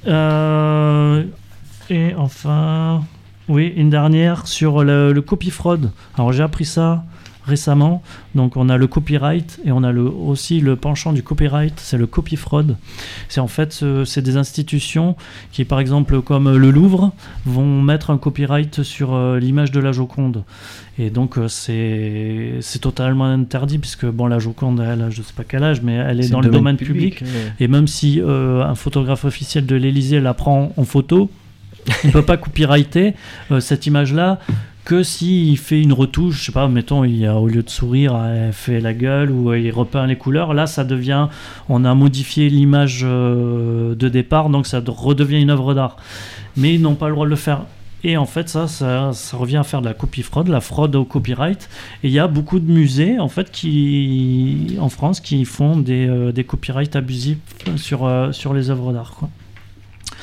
Euh, et enfin, oui, une dernière sur le, le copy fraude. Alors j'ai appris ça récemment. Donc on a le copyright et on a le, aussi le penchant du copyright, c'est le copy fraude. C'est en fait ce- c'est des institutions qui, par exemple comme le Louvre, vont mettre un copyright sur euh, l'image de la Joconde. Et donc euh, c'est c'est totalement interdit puisque bon, la Joconde, elle a je sais pas quel âge, mais elle est, dans le domaine public. ouais. Et même si euh, un photographe officiel de l'Élysée la prend en photo, il ne peut pas copyrighter euh, cette image-là que s'il fait une retouche, je sais pas, mettons, il a, au lieu de sourire, elle fait la gueule ou il repeint les couleurs. Là, ça devient, on a modifié l'image euh, de départ, donc ça redevient une œuvre d'art. Mais ils n'ont pas le droit de le faire. Et en fait, ça, ça, ça revient à faire de la copie fraude, la fraude au copyright. Et il y a beaucoup de musées, en fait, qui, en France, qui font des, euh, des copyrights abusifs sur, euh, sur les œuvres d'art, quoi.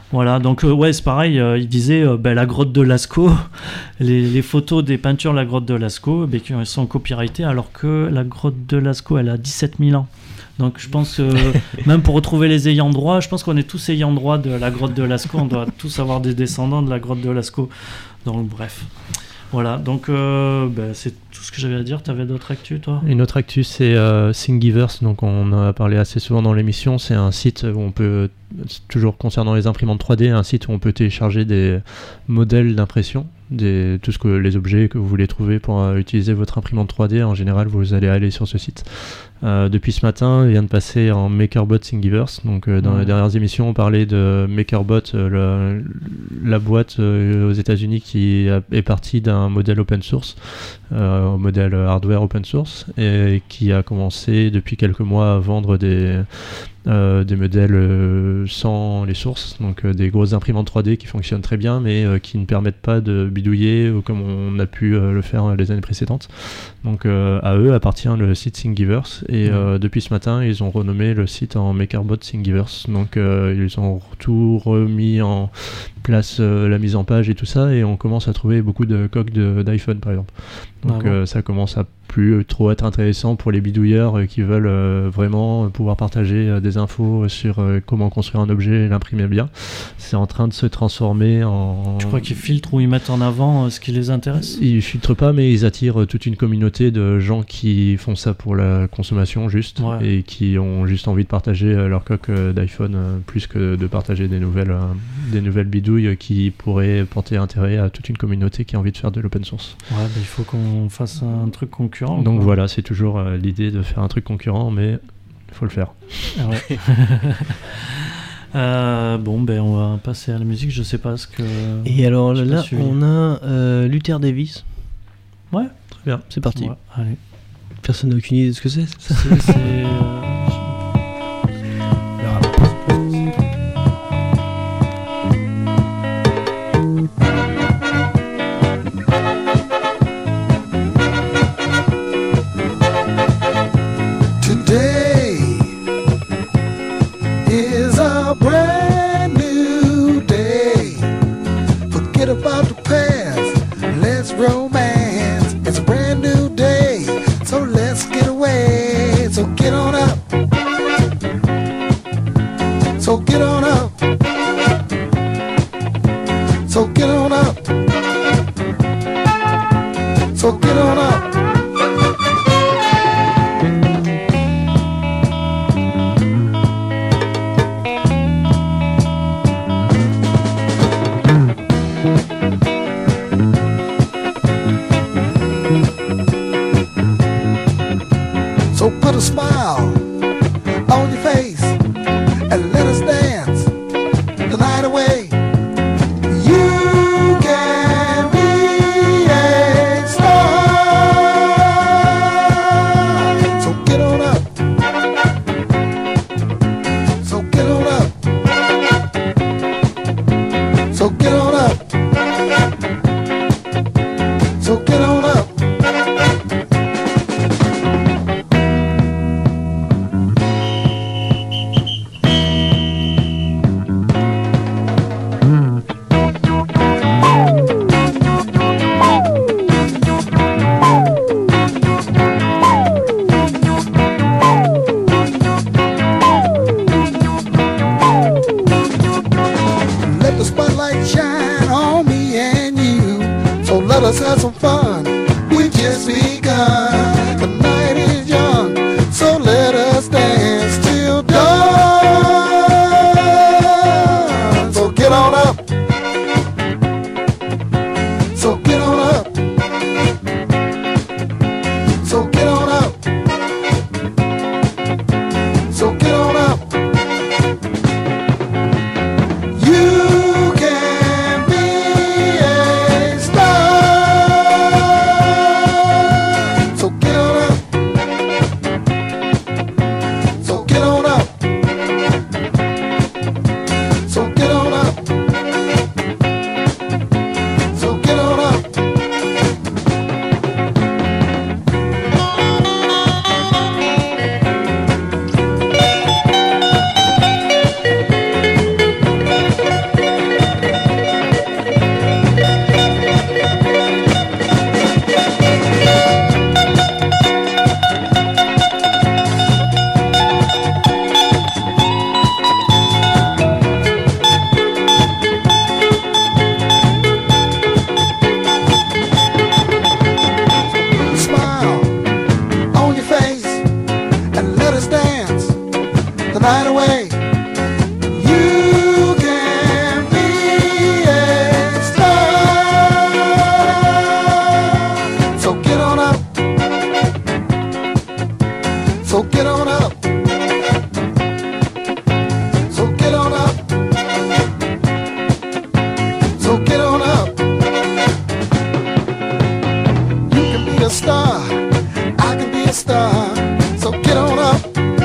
Voilà, donc euh, ouais, c'est pareil, euh, il disait euh, ben, la grotte de Lascaux, les, les photos des peintures de la grotte de Lascaux, ben, qui sont copyrightées, alors que la grotte de Lascaux, elle a dix-sept mille ans. Donc je pense que même pour retrouver les ayants droit, je pense qu'on est tous ayants droit de la grotte de Lascaux, on doit tous avoir des descendants de la grotte de Lascaux. Donc bref. Voilà, donc euh, ben, c'est tout ce que j'avais à dire. Tu avais d'autres actus, toi ? Une autre actu, c'est euh, Thingiverse, donc on en a parlé assez souvent dans l'émission. C'est un site où on peut, toujours concernant les imprimantes trois D, un site où on peut télécharger des modèles d'impression, des, tout ce que les objets que vous voulez trouver pour euh, utiliser votre imprimante trois D. En général, vous allez aller sur ce site. Euh, depuis ce matin, il vient de passer en MakerBot Thingiverse. Donc, euh, dans ouais. les dernières émissions, on parlait de MakerBot, euh, la, la boîte euh, aux États-Unis qui a, est partie d'un modèle open source, euh, un modèle hardware open source, et qui a commencé depuis quelques mois à vendre des, euh, des modèles euh, sans les sources, donc euh, des grosses imprimantes trois D qui fonctionnent très bien, mais euh, qui ne permettent pas de bidouiller euh, comme on a pu euh, le faire les années précédentes. Donc, euh, à eux appartient le site Thingiverse. Et euh, depuis ce matin, ils ont renommé le site en MakerBot Thingiverse. Donc euh, ils ont tout remis en place, euh, la mise en page et tout ça, et on commence à trouver beaucoup de coques de, d'iPhone par exemple. Donc ah bon. euh, ça commence à plus trop être intéressant pour les bidouilleurs euh, qui veulent euh, vraiment pouvoir partager euh, des infos sur euh, comment construire un objet et l'imprimer bien. C'est en train de se transformer en... Tu crois qu'ils filtrent ou ils mettent en avant euh, ce qui les intéresse ? Ils filtrent pas, mais ils attirent euh, toute une communauté de gens qui font ça pour la consommation juste, ouais. et qui ont juste envie de partager euh, leur coque euh, d'iPhone euh, plus que de partager des nouvelles, euh, des nouvelles bidouilles qui pourraient porter intérêt à toute une communauté qui a envie de faire de l'open source. Ouais, bah, il faut qu'on fasse un truc concurrent. Donc quoi. Voilà, c'est toujours euh, l'idée de faire un truc concurrent, mais il faut le faire. Ah ouais. euh, bon, ben on va passer à la musique. Je sais pas ce que. Et alors là, on a euh, Luther Davis. Ouais. Très bien, c'est parti. Ouais, allez. Personne n'a aucune idée de ce que c'est. C'est. c'est, c'est euh... right away. You can be a star. So get on up. So get on up. So get on up. So get on up. You can be a star. I can be a star. So get on up.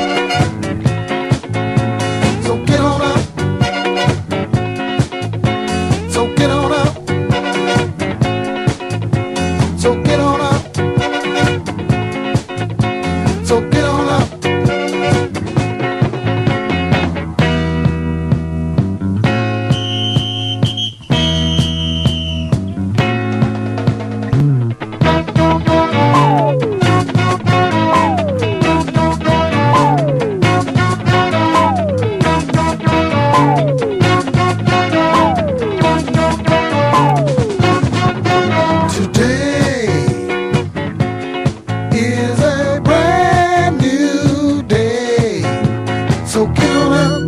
So get on up. So get on up. So get on up. So get on up. Today is a brand new day. So get on up.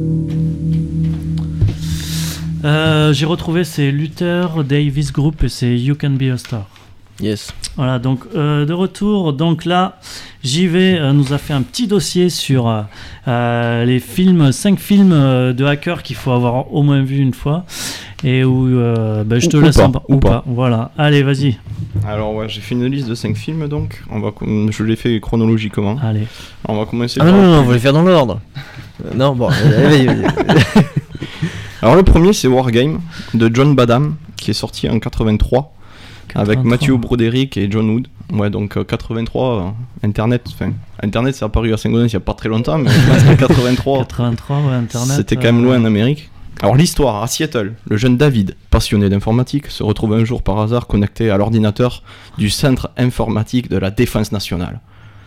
Euh, j'ai retrouvé, c'est Luther Davis Group et c'est You Can Be a Star. Yes. Voilà, donc euh, de retour, donc là, J V euh, nous a fait un petit dossier sur euh, euh, les films, cinq films euh, de hackers qu'il faut avoir au moins vu une fois, et où euh, ben, je Ou- te ou laisse pas, en par- ou pas. Voilà, allez, vas-y, Alors ouais, j'ai fait une liste de cinq films donc. On va, com- je l'ai fait chronologiquement. allez. On va commencer Ah par non, le non, non, plus on va les faire dans l'ordre. Euh, Non, bon, allez, vas-y, vas-y. Alors le premier c'est Wargame de John Badham qui est sorti en quatre-vingt-trois avec quatre-vingt-trois. Matthew Broderick et John Wood. Ouais donc euh, quatre-vingt-trois, euh, Internet, enfin Internet c'est apparu à Saint-Gaudens il y a pas très longtemps mais je pense qu'en quatre-vingt-trois quatre-vingt-trois, ouais, Internet. c'était quand même euh, loin en Amérique. Alors l'histoire, à Seattle, le jeune David, passionné d'informatique, se retrouve un jour par hasard connecté à l'ordinateur du Centre informatique de la Défense nationale,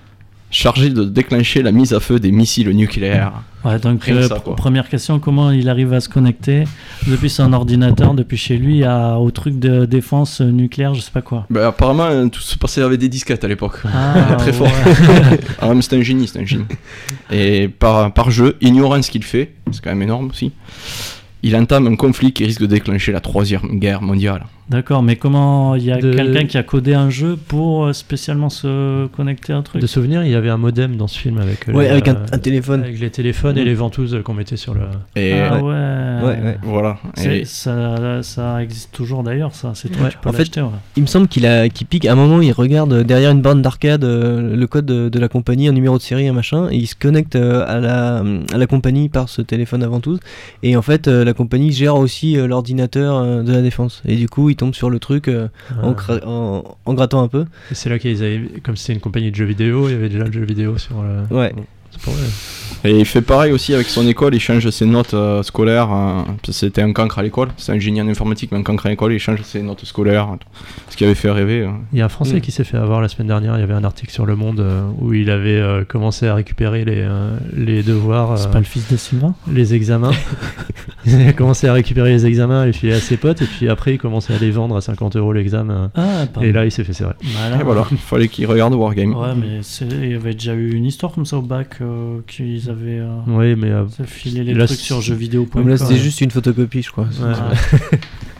chargé de déclencher la mise à feu des missiles nucléaires. Ouais, donc Rien que euh, ça, pr- quoi. première question, comment il arrive à se connecter depuis son ordinateur, depuis chez lui, à, au truc de défense nucléaire, je sais pas quoi. Bah, apparemment, euh, tout se passait avec des disquettes à l'époque. Ah, Très fort. ouais. Ah, mais c'est un génie, c'est un génie. Et par, par jeu, ignorant ce qu'il fait, c'est quand même énorme aussi, il entame un conflit qui risque de déclencher la troisième guerre mondiale. D'accord, mais comment il y a De- quelqu'un qui a codé un jeu pour euh, spécialement se connecter à un truc? De souvenir, il y avait un modem dans ce film avec, euh, Ouais, les, avec un, euh, un téléphone. avec les téléphones et les ventouses qu'on mettait sur le. Et Ah ouais. ouais. Ouais, ouais. voilà. C'est- Et- Ça, ça existe toujours d'ailleurs, ça. C'est toi, Ouais, tu peux en fait, l'acheter. Ouais. Il me semble qu'il a, qu'il pique. À un moment, il regarde derrière une borne d'arcade euh, le code de, de la compagnie, un numéro de série, un machin, et il se connecte euh, à la, à la compagnie par ce téléphone à ventouse. Et en fait, euh, la compagnie gère aussi euh, l'ordinateur euh, de la défense. Et du coup, il tombe sur le truc euh, en, Ah. cra- en, en grattant un peu. Et c'est là qu'ils avaient, comme c'était une compagnie de jeux vidéo, il y avait déjà le jeu vidéo sur le. Ouais. C'est pour eux. Et il fait pareil aussi avec son école, il change ses notes euh, scolaires. euh, c'était un cancre à l'école, c'est un génie en informatique, mais un cancre à l'école, il change ses notes scolaires. Ce qui avait fait rêver. euh. Il y a un Français Mm. qui s'est fait avoir la semaine dernière. Il y avait un article sur Le Monde euh, où il avait euh, commencé à récupérer les, euh, les devoirs, C'est euh, pas le fils de Sylvain? les examens. Il a commencé à récupérer les examens, à les filer à ses potes, et puis après il commençait à les vendre à cinquante euros l'examen. Ah, pardon. Et là, il s'est fait serrer. Voilà. Et voilà, il fallait qu'il regarde Wargame. Ouais, mais c'est- il y avait déjà eu une histoire comme ça au bac euh, qu'ils avaient euh, Oui, mais euh, filé les Là, trucs c'est- sur jeux vidéo. Comme là, c'était juste une photocopie, je crois. ouais.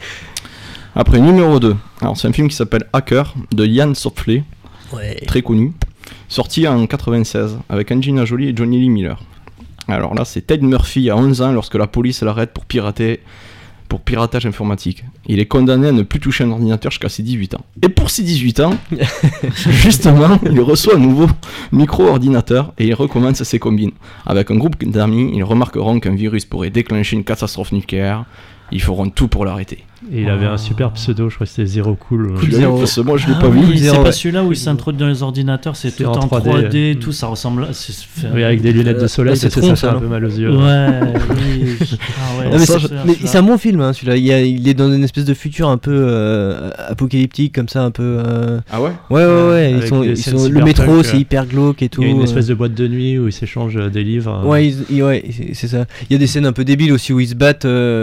Après, numéro deux. Alors, c'est un film qui s'appelle Hacker de Ian Sophley, Ouais. très connu, sorti en quatre-vingt-seize avec Angelina Jolie et Johnny Lee Miller. Alors là, c'est Ted Murphy à onze ans lorsque la police l'arrête pour pirater, pour piratage informatique. Il est condamné à ne plus toucher un ordinateur jusqu'à ses dix-huit ans. Et pour ses dix-huit ans, justement, il reçoit un nouveau micro-ordinateur et il recommence ses combines. Avec un groupe d'amis, ils remarqueront qu'un virus pourrait déclencher une catastrophe nucléaire. Ils feront tout pour l'arrêter. Et il avait Ah. un super pseudo, je crois que c'était Zéro Cool. Tu l'as vu Zéro. parce que moi je l'ai Ah pas oui, vu. c'est Zéro, pas ouais. celui-là où il s'introduit dans les ordinateurs, c'est C'est tout en en trois D, trois D, euh, tout ça ressemble. à- c'est- fait- Oui, avec des lunettes de Euh, soleil, là, c'est parce que tronc, ça ça, fait un non peu mal aux yeux. Ouais, oui. Ah ouais, Non, mais ça, c'est- c'est- mais celui-là. c'est un bon film, hein, celui-là. Il, y a- il est dans une espèce de futur un peu euh, apocalyptique, comme ça, un peu. euh, Ah ouais. Ouais, ouais, ouais. Ouais, Ils avec sont, des ils scènes sont- le cyberpunk, métro, euh, c'est hyper glauque et tout. Il y a une euh. espèce de boîte de nuit où ils s'échangent euh, des livres. euh. Ouais, ils- ils- ouais, c'est- c'est ça. Il y a des scènes un peu débiles aussi où ils se battent, euh, ils piratent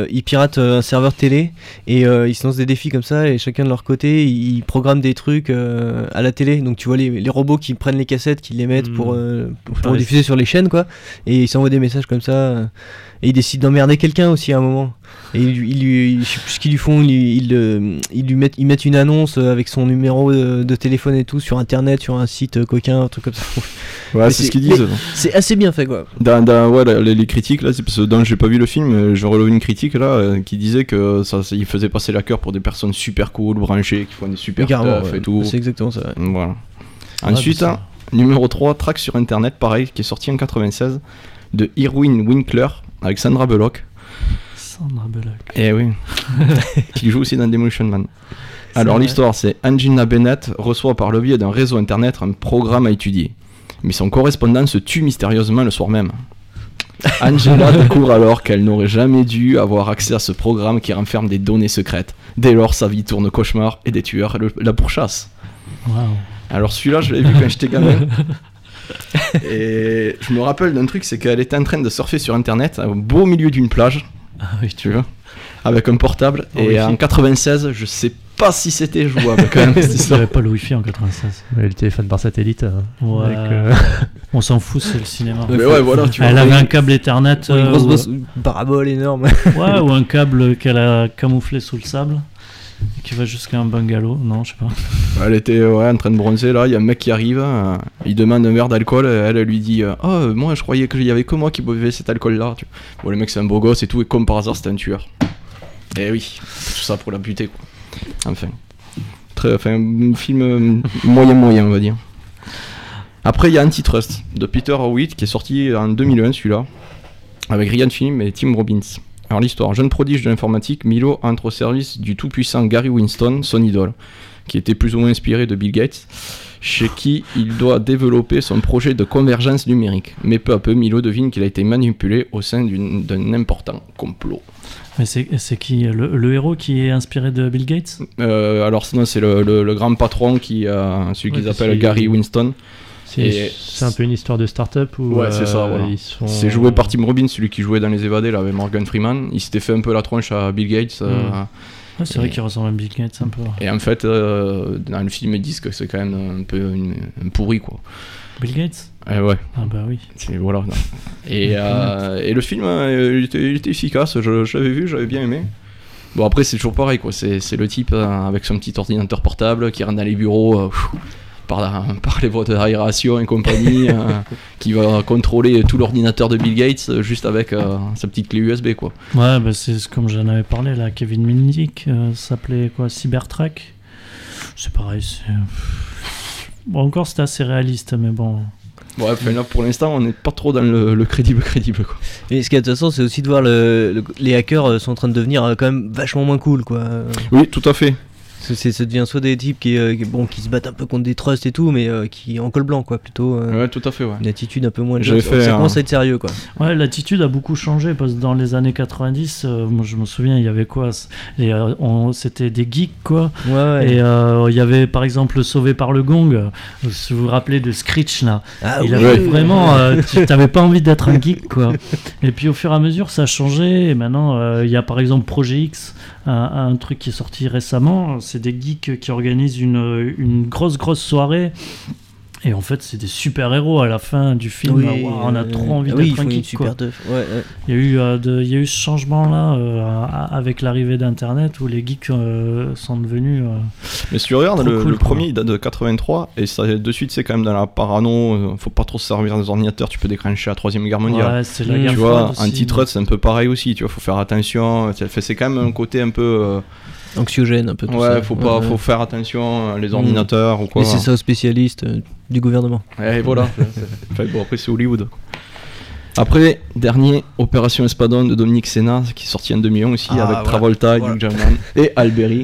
piratent euh, un serveur télé et euh, ils se lancent des défis comme ça et chacun de leur côté ils programment des trucs euh, à la télé. Donc tu vois les, les robots qui prennent les cassettes, qui les mettent mmh. pour, euh, pour, pour diffuser sur les chaînes quoi. Et ils s'envoient des messages comme ça euh, et ils décident d'emmerder quelqu'un aussi à un moment. Et ils, ils, ils, je sais plus ce qu'ils lui font, ils, ils, ils, ils lui mettent, ils mettent une annonce avec son numéro de, de téléphone et tout sur internet, sur un site coquin, un truc comme ça. Ouais, c'est, c'est ce qu'ils disent. C'est assez bien fait quoi. Dans, dans, ouais, les, les critiques là, c'est parce que dans j'ai pas vu le film, je relevé une critique là euh, qui disait que ça, ça, il faisait passer la cœur pour des personnes super cool, branchées, qui font des super stuff ouais, et tout. C'est exactement ça. Ouais. Voilà. Ouais, Ensuite, hein, numéro trois, Track sur internet, pareil, qui est sorti en quatre-vingt-seize, de Irwin Winkler avec Sandra Bullock. Sandra Bullock. Eh oui. Qui joue aussi dans Demolition Man. C'est Alors vrai. L'histoire, c'est Angina Bennett reçoit par le biais d'un réseau internet un programme à étudier. Mais son correspondant se tue mystérieusement le soir même. Angela découvre alors qu'elle n'aurait jamais dû avoir accès à ce programme qui renferme des données secrètes. Dès lors, sa vie tourne au cauchemar et des tueurs le, la pourchassent. Wow. Alors celui-là, je l'ai vu quand j'étais gamin. Et je me rappelle d'un truc, c'est qu'elle était en train de surfer sur internet au beau milieu d'une plage. Ah oui, tu vois, avec un portable. Oh, et wifi. En quatre-vingt-seize, je sais pas si c'était jouable quand même. Il n'y avait pas le wifi en quatre-vingt-seize. Ouais, le téléphone par satellite. Euh, ouais. Avec, euh... On s'en fout, c'est le cinéma. Mais ouais, voilà, tu Elle vois, avait un câble Ethernet. Une euh, grosse ou... bosse, une parabole énorme. Ouais, ou un câble qu'elle a camouflé sous le sable. Qui va jusqu'à un bungalow, non, je sais pas. Elle était ouais, en train de bronzer là, il y a un mec qui arrive, euh, il demande un verre d'alcool, et elle, elle lui dit euh, oh, moi je croyais qu'il y avait que moi qui buvais cet alcool là. Bon, le mec c'est un beau gosse et tout, et comme par hasard c'est un tueur. Et oui, tout ça pour la buter quoi. Enfin, très, enfin un film moyen moyen on va dire. Après il y a Antitrust de Peter Howitt qui est sorti en deux mille un celui-là, avec Ryan Phillips et Tim Robbins. Alors l'histoire, jeune prodige de l'informatique, Milo entre au service du tout-puissant Gary Winston, son idole, qui était plus ou moins inspiré de Bill Gates, chez qui il doit développer son projet de convergence numérique. Mais peu à peu, Milo devine qu'il a été manipulé au sein d'une, d'un important complot. Mais c'est, c'est qui le, le héros qui est inspiré de Bill Gates euh, Alors sinon c'est le, le, le grand patron, qui, euh, celui qu'ils ouais, appellent Gary Winston. C'est, et c'est un peu une histoire de start-up où ouais, c'est ça, voilà. Ils sont... C'est joué par Tim Robbins, celui qui jouait dans Les Évadés là, avec Morgan Freeman. Il s'était fait un peu la tronche à Bill Gates. Mm. Euh, ouais, c'est et... vrai qu'il ressemble à Bill Gates un peu. Et en fait, euh, dans le film, ils disent que c'est quand même un peu une, un pourri quoi. Bill Gates eh ouais. Ah bah oui. C'est, voilà. Et, euh, et le film, euh, il, était, il était efficace, je, je l'avais vu, j'avais bien aimé. Bon après c'est toujours pareil quoi, c'est, c'est le type euh, avec son petit ordinateur portable qui rentre dans les bureaux... Euh, Par, la, par les voies d'aération et compagnie, euh, qui va contrôler tout l'ordinateur de Bill Gates euh, juste avec euh, sa petite clé U S B quoi. Ouais, bah c'est comme j'en avais parlé là, Kevin Mitnick, euh, ça s'appelait quoi, Cybertruck. C'est pareil, c'est... Bon, encore c'était assez réaliste, mais bon. Ouais, enfin, là pour l'instant on n'est pas trop dans le, le crédible crédible quoi. Et ce qui est intéressant c'est aussi de voir le, le, les hackers sont en train de devenir quand même vachement moins cool quoi. Oui, tout à fait. C'est, ça devient soit des types qui, euh, qui, bon, qui se battent un peu contre des trusts et tout, mais euh, qui en col blanc quoi, plutôt. Euh, ouais, tout à fait, ouais. Une attitude un peu moins. J'avais fait ça un... commence à être sérieux quoi. Ouais, l'attitude a beaucoup changé parce que dans les années quatre-vingt-dix, euh, moi je me souviens, il y avait quoi et, euh, on, c'était des geeks quoi. Ouais, ouais. Et euh, il y avait par exemple Sauvé par le Gong, si vous vous rappelez de Screech là. Ah, il oui, avait oui, vraiment, euh, tu t'avais pas envie d'être un geek quoi. Et puis au fur et à mesure, ça a changé. Et maintenant, euh, il y a par exemple Projet X. Un, un truc qui est sorti récemment, c'est des geeks qui organisent une, une grosse grosse soirée et en fait c'est des super héros à la fin du film. Oui, wow, on a trop envie euh, d'être oui, un geek super de... ouais, ouais. Il y a eu euh, de, il y a eu ce changement là euh, avec l'arrivée d'internet où les geeks euh, sont devenus euh, mais si tu regardes le, cool, le premier il date de quatre-vingt-trois et ça, de suite c'est quand même dans la parano, euh, faut pas trop se servir des ordinateurs, tu peux déclencher la troisième guerre mondiale. Ouais, c'est la mmh, guerre tu vois, aussi, Antitrust mais... c'est un peu pareil aussi, tu vois, faut faire attention, c'est, c'est quand même un côté un peu euh, anxiogène un peu tout ouais, ça. faut pas, ouais, faut ouais. faire attention les ordinateurs mmh. ou quoi. Et c'est ça aux spécialistes euh, du gouvernement. Et voilà. Enfin, bon après c'est Hollywood. Après, dernier, Opération Espadon de Dominique Sena, qui est sorti en deux mille un aussi, ah, avec voilà. Travolta, voilà. Hugh Jackman et Alberi.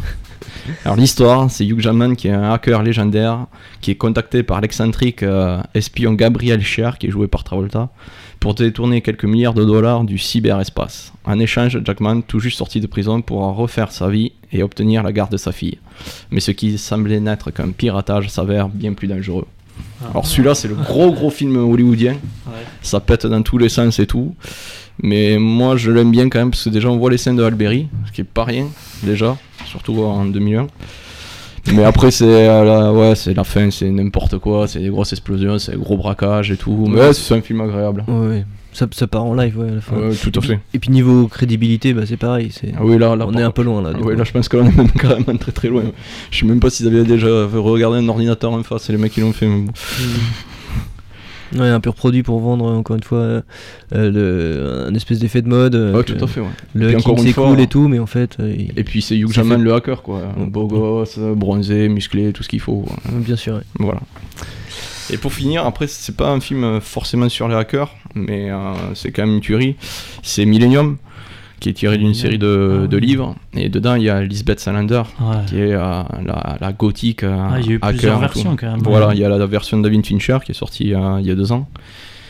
Alors l'histoire, c'est Hugh Jackman qui est un hacker légendaire, qui est contacté par l'excentrique euh, espion Gabriel Cher, qui est joué par Travolta, pour détourner quelques milliards de dollars du cyberespace. En échange, Jackman, tout juste sorti de prison, pourra refaire sa vie et obtenir la garde de sa fille. Mais ce qui semblait n'être qu'un piratage s'avère bien plus dangereux. Alors celui-là c'est le gros gros film hollywoodien, ouais. Ça pète dans tous les sens et tout. Mais moi je l'aime bien quand même parce que déjà on voit les scènes de Alberi, ce qui est pas rien déjà, surtout en deux mille un. Mais après c'est euh, la, ouais, c'est la fin, c'est n'importe quoi, c'est des grosses explosions, c'est des gros braquages et tout. Mais ouais, c'est un film agréable. Ouais, ouais. Ça, ça part en live, ouais, à la fin. Ouais, tout à fait. Et puis niveau crédibilité, bah, c'est pareil. C'est... Ah oui, là, là, on est un peu loin là. Ah oui, là je pense que là on est même carrément très très loin. Je sais même pas s'ils avaient déjà regardé un ordinateur en face, c'est les mecs qui l'ont fait. Mais bon. Mmh. Ouais, un pur produit pour vendre encore une fois euh, le, un espèce d'effet de mode. Ouais, tout à fait, ouais. Le hacking c'est cool et tout, mais en fait. Euh, et puis c'est Hugh Jackman fait... le hacker, quoi. Mmh. Beau gosse, bronzé, musclé, tout ce qu'il faut. Mmh, bien sûr, ouais. Voilà. Et pour finir, après, c'est pas un film forcément sur les hackers, mais euh, c'est quand même une tuerie. C'est Millennium, qui est tiré d'une série de, ah, de oui. livres. Et dedans, il y a Lisbeth Salander, ouais. qui est euh, la, la gothique euh, ah, il y a eu hacker. Plusieurs versions quand même. Voilà, il y a la, la version de David Fincher qui est sortie euh, il y a deux ans.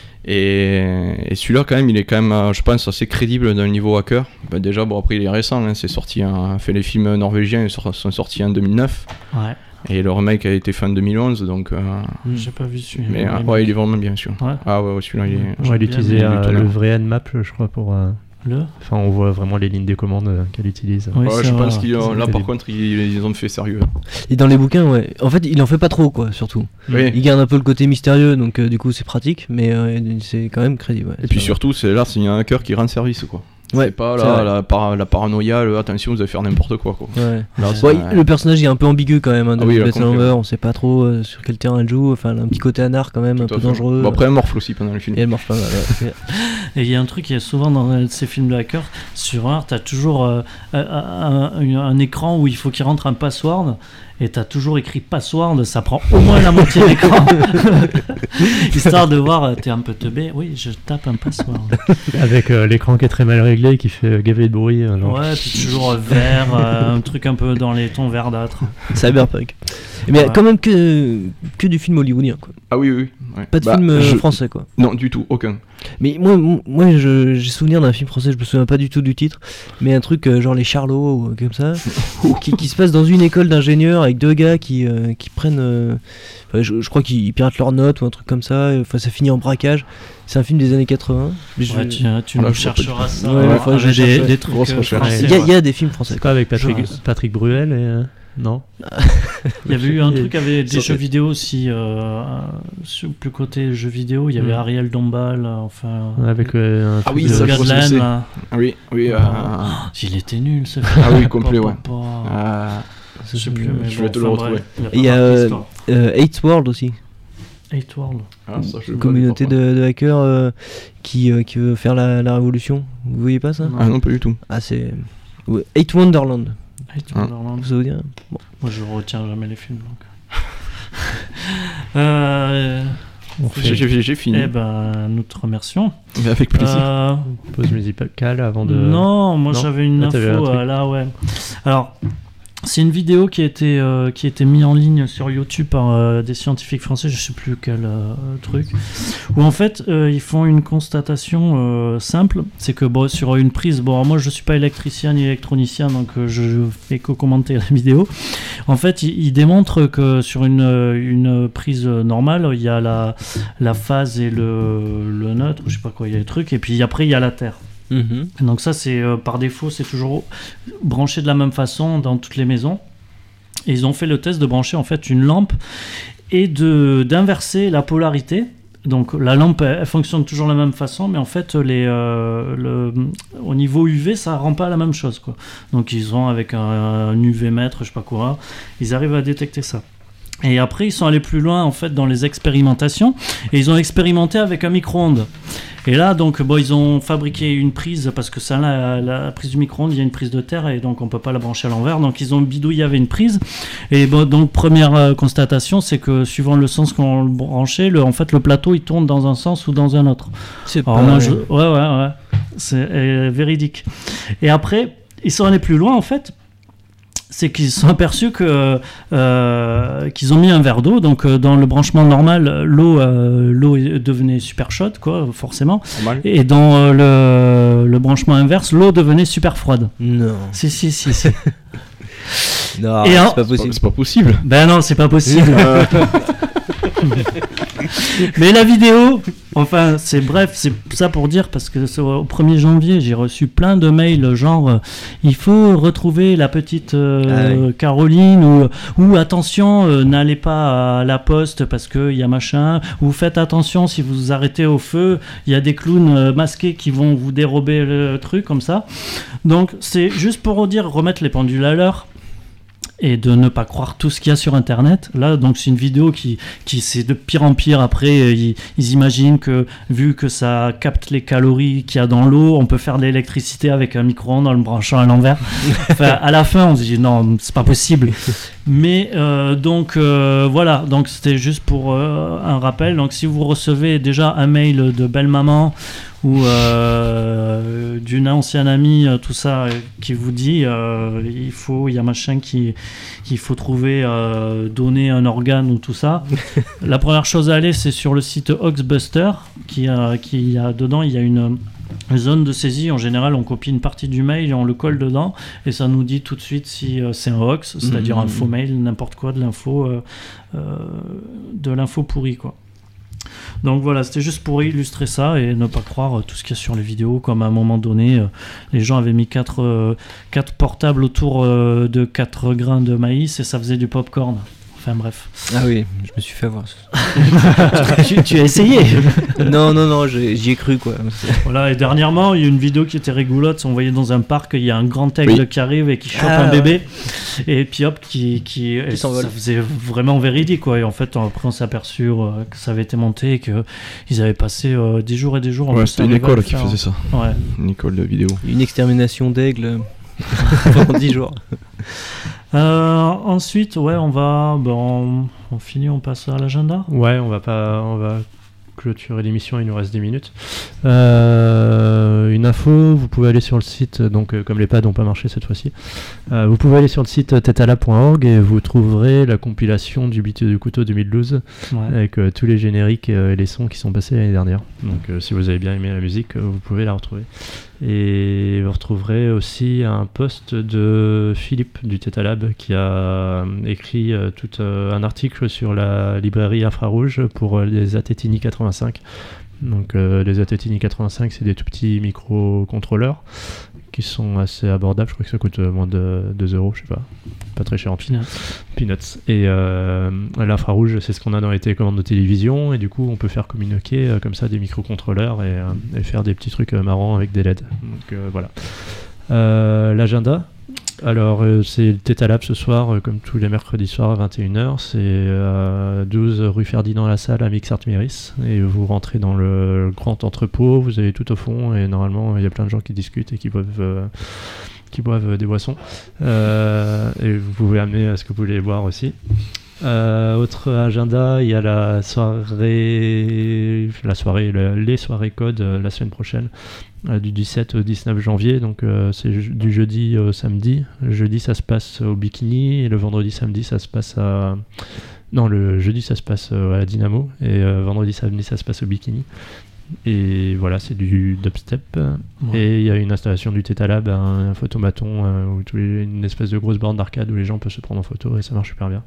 Et, et celui-là, quand même, il est quand même, euh, je pense, assez crédible d'un niveau hacker. Ben, déjà, bon, après, il est récent, hein, c'est sorti, hein, fait les films norvégiens, ils sont sortis en deux mille neuf. Ouais. Et le remake a été fait en deux mille onze, donc. Euh... J'ai pas vu celui-là. Mais euh, ouais, il est vraiment bien sûr. Ouais. Ah ouais, ouais celui-là, il est. Ouais, il utilisait euh, le vrai Nmap, je crois, pour. Euh... Le Enfin, on voit vraiment les lignes des commandes euh, qu'elle utilise. Oui, ouais, je vrai, pense qu'ils ouais. là, par contre, ils, ils ont fait sérieux. Et dans les bouquins, ouais. En fait, il en fait pas trop, quoi, surtout. Oui. Il garde un peu le côté mystérieux, donc euh, du coup, c'est pratique, mais euh, c'est quand même crédible. Ouais, et puis surtout, c'est là, c'est un hacker qui rend service, quoi. Ouais, c'est pas là, la, par, la paranoïa, le, attention, vous allez faire n'importe quoi, quoi. Ouais. Là, ouais, le personnage est un peu ambigu quand même, hein, de ah oui, Beth Lumber, on sait pas trop euh, sur quel terrain elle joue, enfin, un petit côté anard quand même, tout un peu fait. dangereux. Bon, après, elle morfle aussi pendant le film. Et elle morfle pas mal, ouais. Et il y a un truc qui est souvent dans ces films de hackers, sur un, t'as toujours euh, un, un, un écran où il faut qu'il rentre un password. Et t'as toujours écrit password, ça prend au moins la moitié de l'écran. Histoire de voir, t'es un peu teubé, oui, je tape un password. Avec euh, l'écran qui est très mal réglé, qui fait gaver de bruit. Euh, genre. Ouais, puis toujours euh, vert, euh, un truc un peu dans les tons verdâtres. Cyberpunk. Mais ouais. Quand même que, que du film hollywoodien, quoi. Ah oui, oui. Ouais. Pas de bah, film je... français, quoi. Non, du tout, aucun. Mais moi, moi je, j'ai souvenir d'un film français, je me souviens pas du tout du titre, mais un truc euh, genre Les Charlots ou comme ça, qui, qui se passe dans une école d'ingénieurs avec deux gars qui, euh, qui prennent. Euh, je, je crois qu'ils piratent leurs notes ou un truc comme ça, enfin ça finit en braquage. C'est un film des années quatre-vingts. Mais je... ouais, tu, tu voilà, nous chercheras ça. Ouais, ouais, avec des, des trucs. Il y, y a des films français. C'est quoi avec Patrick, Patrick Bruel et. Euh... Non. Il y avait eu un truc avec des jeux vidéo aussi, euh, sur plus côté jeux vidéo, il y avait mmh. Ariel Dombal, enfin. Avec euh, un ah oui, ça Gazlan, ah oui, oui. Euh... Oh, il était nul ce film. Ah oui, complet, ouais. Ah, je sais plus, mais je bon, vais te le retrouver. Il y a euh, euh, Eight World aussi. Eight World. Ah, ça, je une communauté de, de hackers euh, qui, euh, qui veut faire la, la révolution. Vous voyez pas ça? Non. Ah non, pas du tout. Ah c'est ouais. Eight Wonderland. Hein. Vous vous souvenez bon. Moi je retiens jamais les films donc. euh, j'ai, j'ai, j'ai fini. Eh ben nous te remercions. Mais avec plaisir. Euh, Pause musicale avant de. Non, moi non j'avais une ah, info euh, là ouais. Alors. C'est une vidéo qui a été, euh, qui a été mise en ligne sur YouTube par euh, des scientifiques français, je ne sais plus quel euh, truc, où en fait euh, ils font une constatation euh, simple, c'est que bon, sur une prise, bon moi je ne suis pas électricien ni électronicien donc euh, je ne fais que commenter la vidéo, en fait ils, ils démontrent que sur une, une prise normale il y a la, la phase et le, le neutre, je ne sais pas quoi, il y a les trucs, et puis après il y a la Terre. Mmh. Donc ça c'est euh, par défaut c'est toujours branché de la même façon dans toutes les maisons et ils ont fait le test de brancher en fait une lampe et de d'inverser la polarité, donc la lampe elle, elle fonctionne toujours de la même façon mais en fait les, euh, le, au niveau U V ça rend pas la même chose quoi. Donc ils ont avec un, un U V mètre je sais pas quoi, ils arrivent à détecter ça. Et après, ils sont allés plus loin en fait dans les expérimentations et ils ont expérimenté avec un micro-ondes. Et là, donc, bon, ils ont fabriqué une prise parce que ça, la, la prise du micro-ondes, il y a une prise de terre et donc on peut pas la brancher à l'envers. Donc, ils ont bidouillé avec une prise. Et bon, donc, première euh, constatation, c'est que suivant le sens qu'on le branchait, le, en fait, le plateau il tourne dans un sens ou dans un autre. C'est Alors, pas. moi, je... Ouais, ouais, ouais. C'est euh, véridique. Et après, ils sont allés plus loin en fait. C'est qu'ils se sont aperçus que, euh, qu'ils ont mis un verre d'eau, donc euh, dans le branchement normal, l'eau, euh, l'eau devenait super chaude, quoi, forcément. Normal. Et dans euh, le, le branchement inverse, l'eau devenait super froide. Non. Si, si, si. si. non, et c'est en... pas possible. C'est pas possible. Ben non, c'est pas possible. Mais la vidéo, enfin, c'est bref, c'est ça pour dire, parce que c'est au premier janvier, j'ai reçu plein de mails genre euh, il faut retrouver la petite euh, Ah oui. Caroline, ou, ou attention, euh, n'allez pas à la poste parce qu'il y a machin, ou faites attention si vous vous arrêtez au feu, il y a des clowns euh, masqués qui vont vous dérober le truc, comme ça. Donc, c'est juste pour dire, remettre les pendules à l'heure. Et de ne pas croire tout ce qu'il y a sur internet. Là, donc c'est une vidéo qui, qui c'est de pire en pire. Après, ils, ils imaginent que vu que ça capte les calories qu'il y a dans l'eau, on peut faire de l'électricité avec un micro-ondes en le branchant à l'envers. Enfin, à la fin, on se dit non, c'est pas possible. Mais euh, donc euh, voilà, donc c'était juste pour euh, un rappel. Donc si vous recevez déjà un mail de belle maman ou euh, d'une ancienne amie, tout ça, euh, qui vous dit euh, il faut, il y a machin qui, qu'il faut trouver, euh, donner un organe ou tout ça. La première chose à aller, c'est sur le site Hoaxbuster, qui a, qui a dedans, il y a une zone de saisie. En général, on copie une partie du mail et on le colle dedans, et ça nous dit tout de suite si euh, c'est un hoax, c'est-à-dire mmh. un faux mail, n'importe quoi, de l'info, euh, euh, de l'info pourrie, quoi. Donc voilà, c'était juste pour illustrer ça et ne pas croire tout ce qu'il y a sur les vidéos, comme à un moment donné, euh, les gens avaient mis quatre, euh, quatre portables autour euh, de quatre grains de maïs et ça faisait du popcorn. Enfin bref. Ah oui, je me suis fait avoir. tu, tu as essayé? Non, non, non, j'ai, j'y ai cru, quoi. Voilà, et dernièrement, il y a une vidéo qui était rigolote. On voyait dans un parc, il y a un grand aigle oui. qui arrive et qui chope ah, un bébé. Ouais. Et puis hop, qui, qui, qui s'envole. Ça faisait vraiment véridique, quoi. Et en fait, après, on s'est aperçu euh, que ça avait été monté et qu'ils avaient passé euh, des jours et des jours. Ouais, c'était une école qui faisait ça. Ouais. Une école de vidéo. Une extermination d'aigles pendant dix jours. Euh, ensuite, ouais, on va, bon, on finit, on passe à l'agenda. Ouais, on va pas, on va clôturer l'émission. Il nous reste dix minutes. Euh, une info, vous pouvez aller sur le site. Donc, euh, comme les pads n'ont pas marché cette fois-ci, euh, vous pouvez aller sur le site tetalab point org et vous trouverez la compilation du Bit du couteau deux mille douze ouais. avec euh, tous les génériques euh, et les sons qui sont passés l'année dernière. Donc, euh, si vous avez bien aimé la musique, euh, vous pouvez la retrouver. Et vous retrouverez aussi un post de Philippe du Tetalab qui a écrit euh, tout euh, un article sur la librairie infrarouge pour euh, les Atetini quatre-vingt-cinq. Donc euh, les Atetini quatre-vingt-cinq, c'est des tout petits microcontrôleurs qui sont assez abordables. Je crois que ça coûte moins de deux euros, je sais pas. Pas très cher en peanuts. peanuts. Et euh, l'infrarouge, c'est ce qu'on a dans les télécommandes de télévision. Et du coup, on peut faire communiquer euh, comme ça des microcontrôleurs et, euh, et faire des petits trucs euh, marrants avec des L E D. Donc euh, voilà. Euh, l'agenda. Alors, euh, c'est le Tetalab ce soir, euh, comme tous les mercredis soirs à vingt et une heures. C'est euh, douze rue Ferdinand Lassalle à Mix-Art-Méris. Et vous rentrez dans le grand entrepôt, vous allez tout au fond. Et normalement, il y a plein de gens qui discutent et qui boivent, euh, qui boivent des boissons. Euh, et vous pouvez amener ce que vous voulez boire aussi. Euh, autre agenda, il y a la soirée, la soirée, le, les soirées code euh, la semaine prochaine, euh, du dix-sept au dix-neuf janvier. Donc euh, c'est je, du jeudi au samedi. Le jeudi ça se passe au Bikini et le vendredi samedi ça se passe à non le jeudi ça se passe euh, à la Dynamo et euh, vendredi samedi ça se passe au Bikini. Et voilà, c'est du dubstep. Ouais. Et il y a une installation du Tetalab, un, un photomaton, euh, où tous les, une espèce de grosse borne d'arcade où les gens peuvent se prendre en photo et ça marche super bien.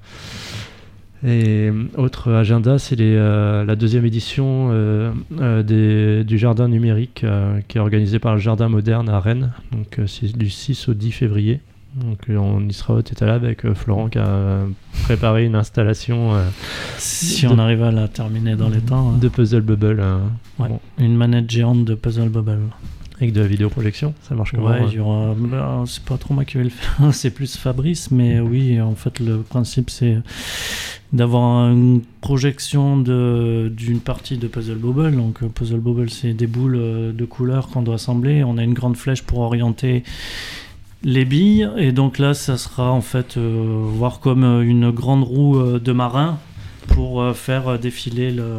Et autre agenda, c'est les, euh, la deuxième édition euh, euh, des, du jardin numérique euh, qui est organisé par le Jardin Moderne à Rennes. Donc euh, c'est du six au dix février. Donc on y sera au Tetalab avec euh, Florent qui a euh, préparé une installation euh, si de, on arrive à la terminer dans les temps, de Puzzle Bubble euh, ouais, bon. Une manette géante de Puzzle Bubble avec de la vidéoprojection, ça marche comment? Ouais, il y aura, bah, c'est pas trop moi qui vais le faire, c'est plus Fabrice, mais oui, en fait le principe c'est d'avoir une projection de, d'une partie de Puzzle Bubble. Donc Puzzle Bubble, c'est des boules de couleurs qu'on doit assembler, on a une grande flèche pour orienter les billes, et donc là ça sera en fait euh, voir comme une grande roue euh, de marin pour euh, faire défiler le,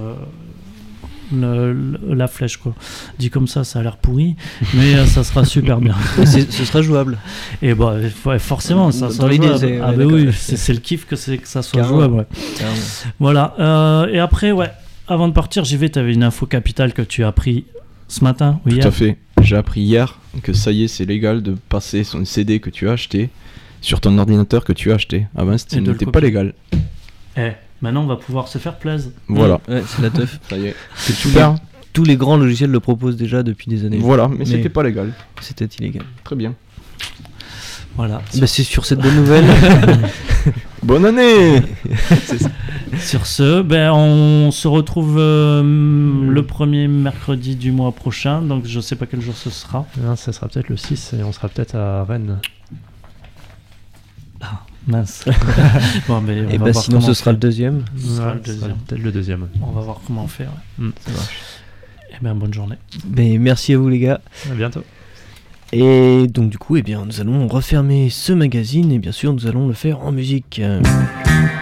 le, le, la flèche, quoi. Dit comme ça, ça a l'air pourri, mais euh, ça sera super bien. C'est, ce sera jouable. Et bah ouais, forcément, ça dans sera l'idée, jouable. c'est, ah ouais, bah oui, c'est, c'est le kiff que c'est que ça soit Carrément. jouable. Ouais. Carrément. Voilà. Euh, et après, ouais, avant de partir, j'y vais. T'avais une info capitale que tu as appris ce matin ou hier. Tout à fait. J'ai appris hier que ça y est, c'est légal de passer son C D que tu as acheté sur ton ordinateur que tu as acheté. Avant, c'était, n'était pas légal. Eh, Maintenant, on va pouvoir se faire plaisir. Voilà. Ouais, c'est la teuf. Ça y est. C'est super. Tous les grands logiciels le proposent déjà depuis des années. Voilà, mais, Mais- c'était pas légal. C'était illégal. Très bien. Voilà. Bah, c'est sur cette bonne nouvelle. Bonne année. Sur ce, ben, on se retrouve euh, le premier mercredi du mois prochain. Donc, je sais pas quel jour ce sera. Non, ça sera peut-être le six et on sera peut-être à Rennes. Mince. Bon, ben, on Et va bah voir sinon comment ce sera faire. le deuxième. Ce sera Ouais, le ce sera deuxième. peut-être le deuxième. On va voir comment faire. Mm, ça marche. Et bien, bonne journée. Mais merci à vous les gars. À bientôt. Et donc du coup, eh bien, nous allons refermer ce magazine et bien sûr, nous allons le faire en musique. Euh,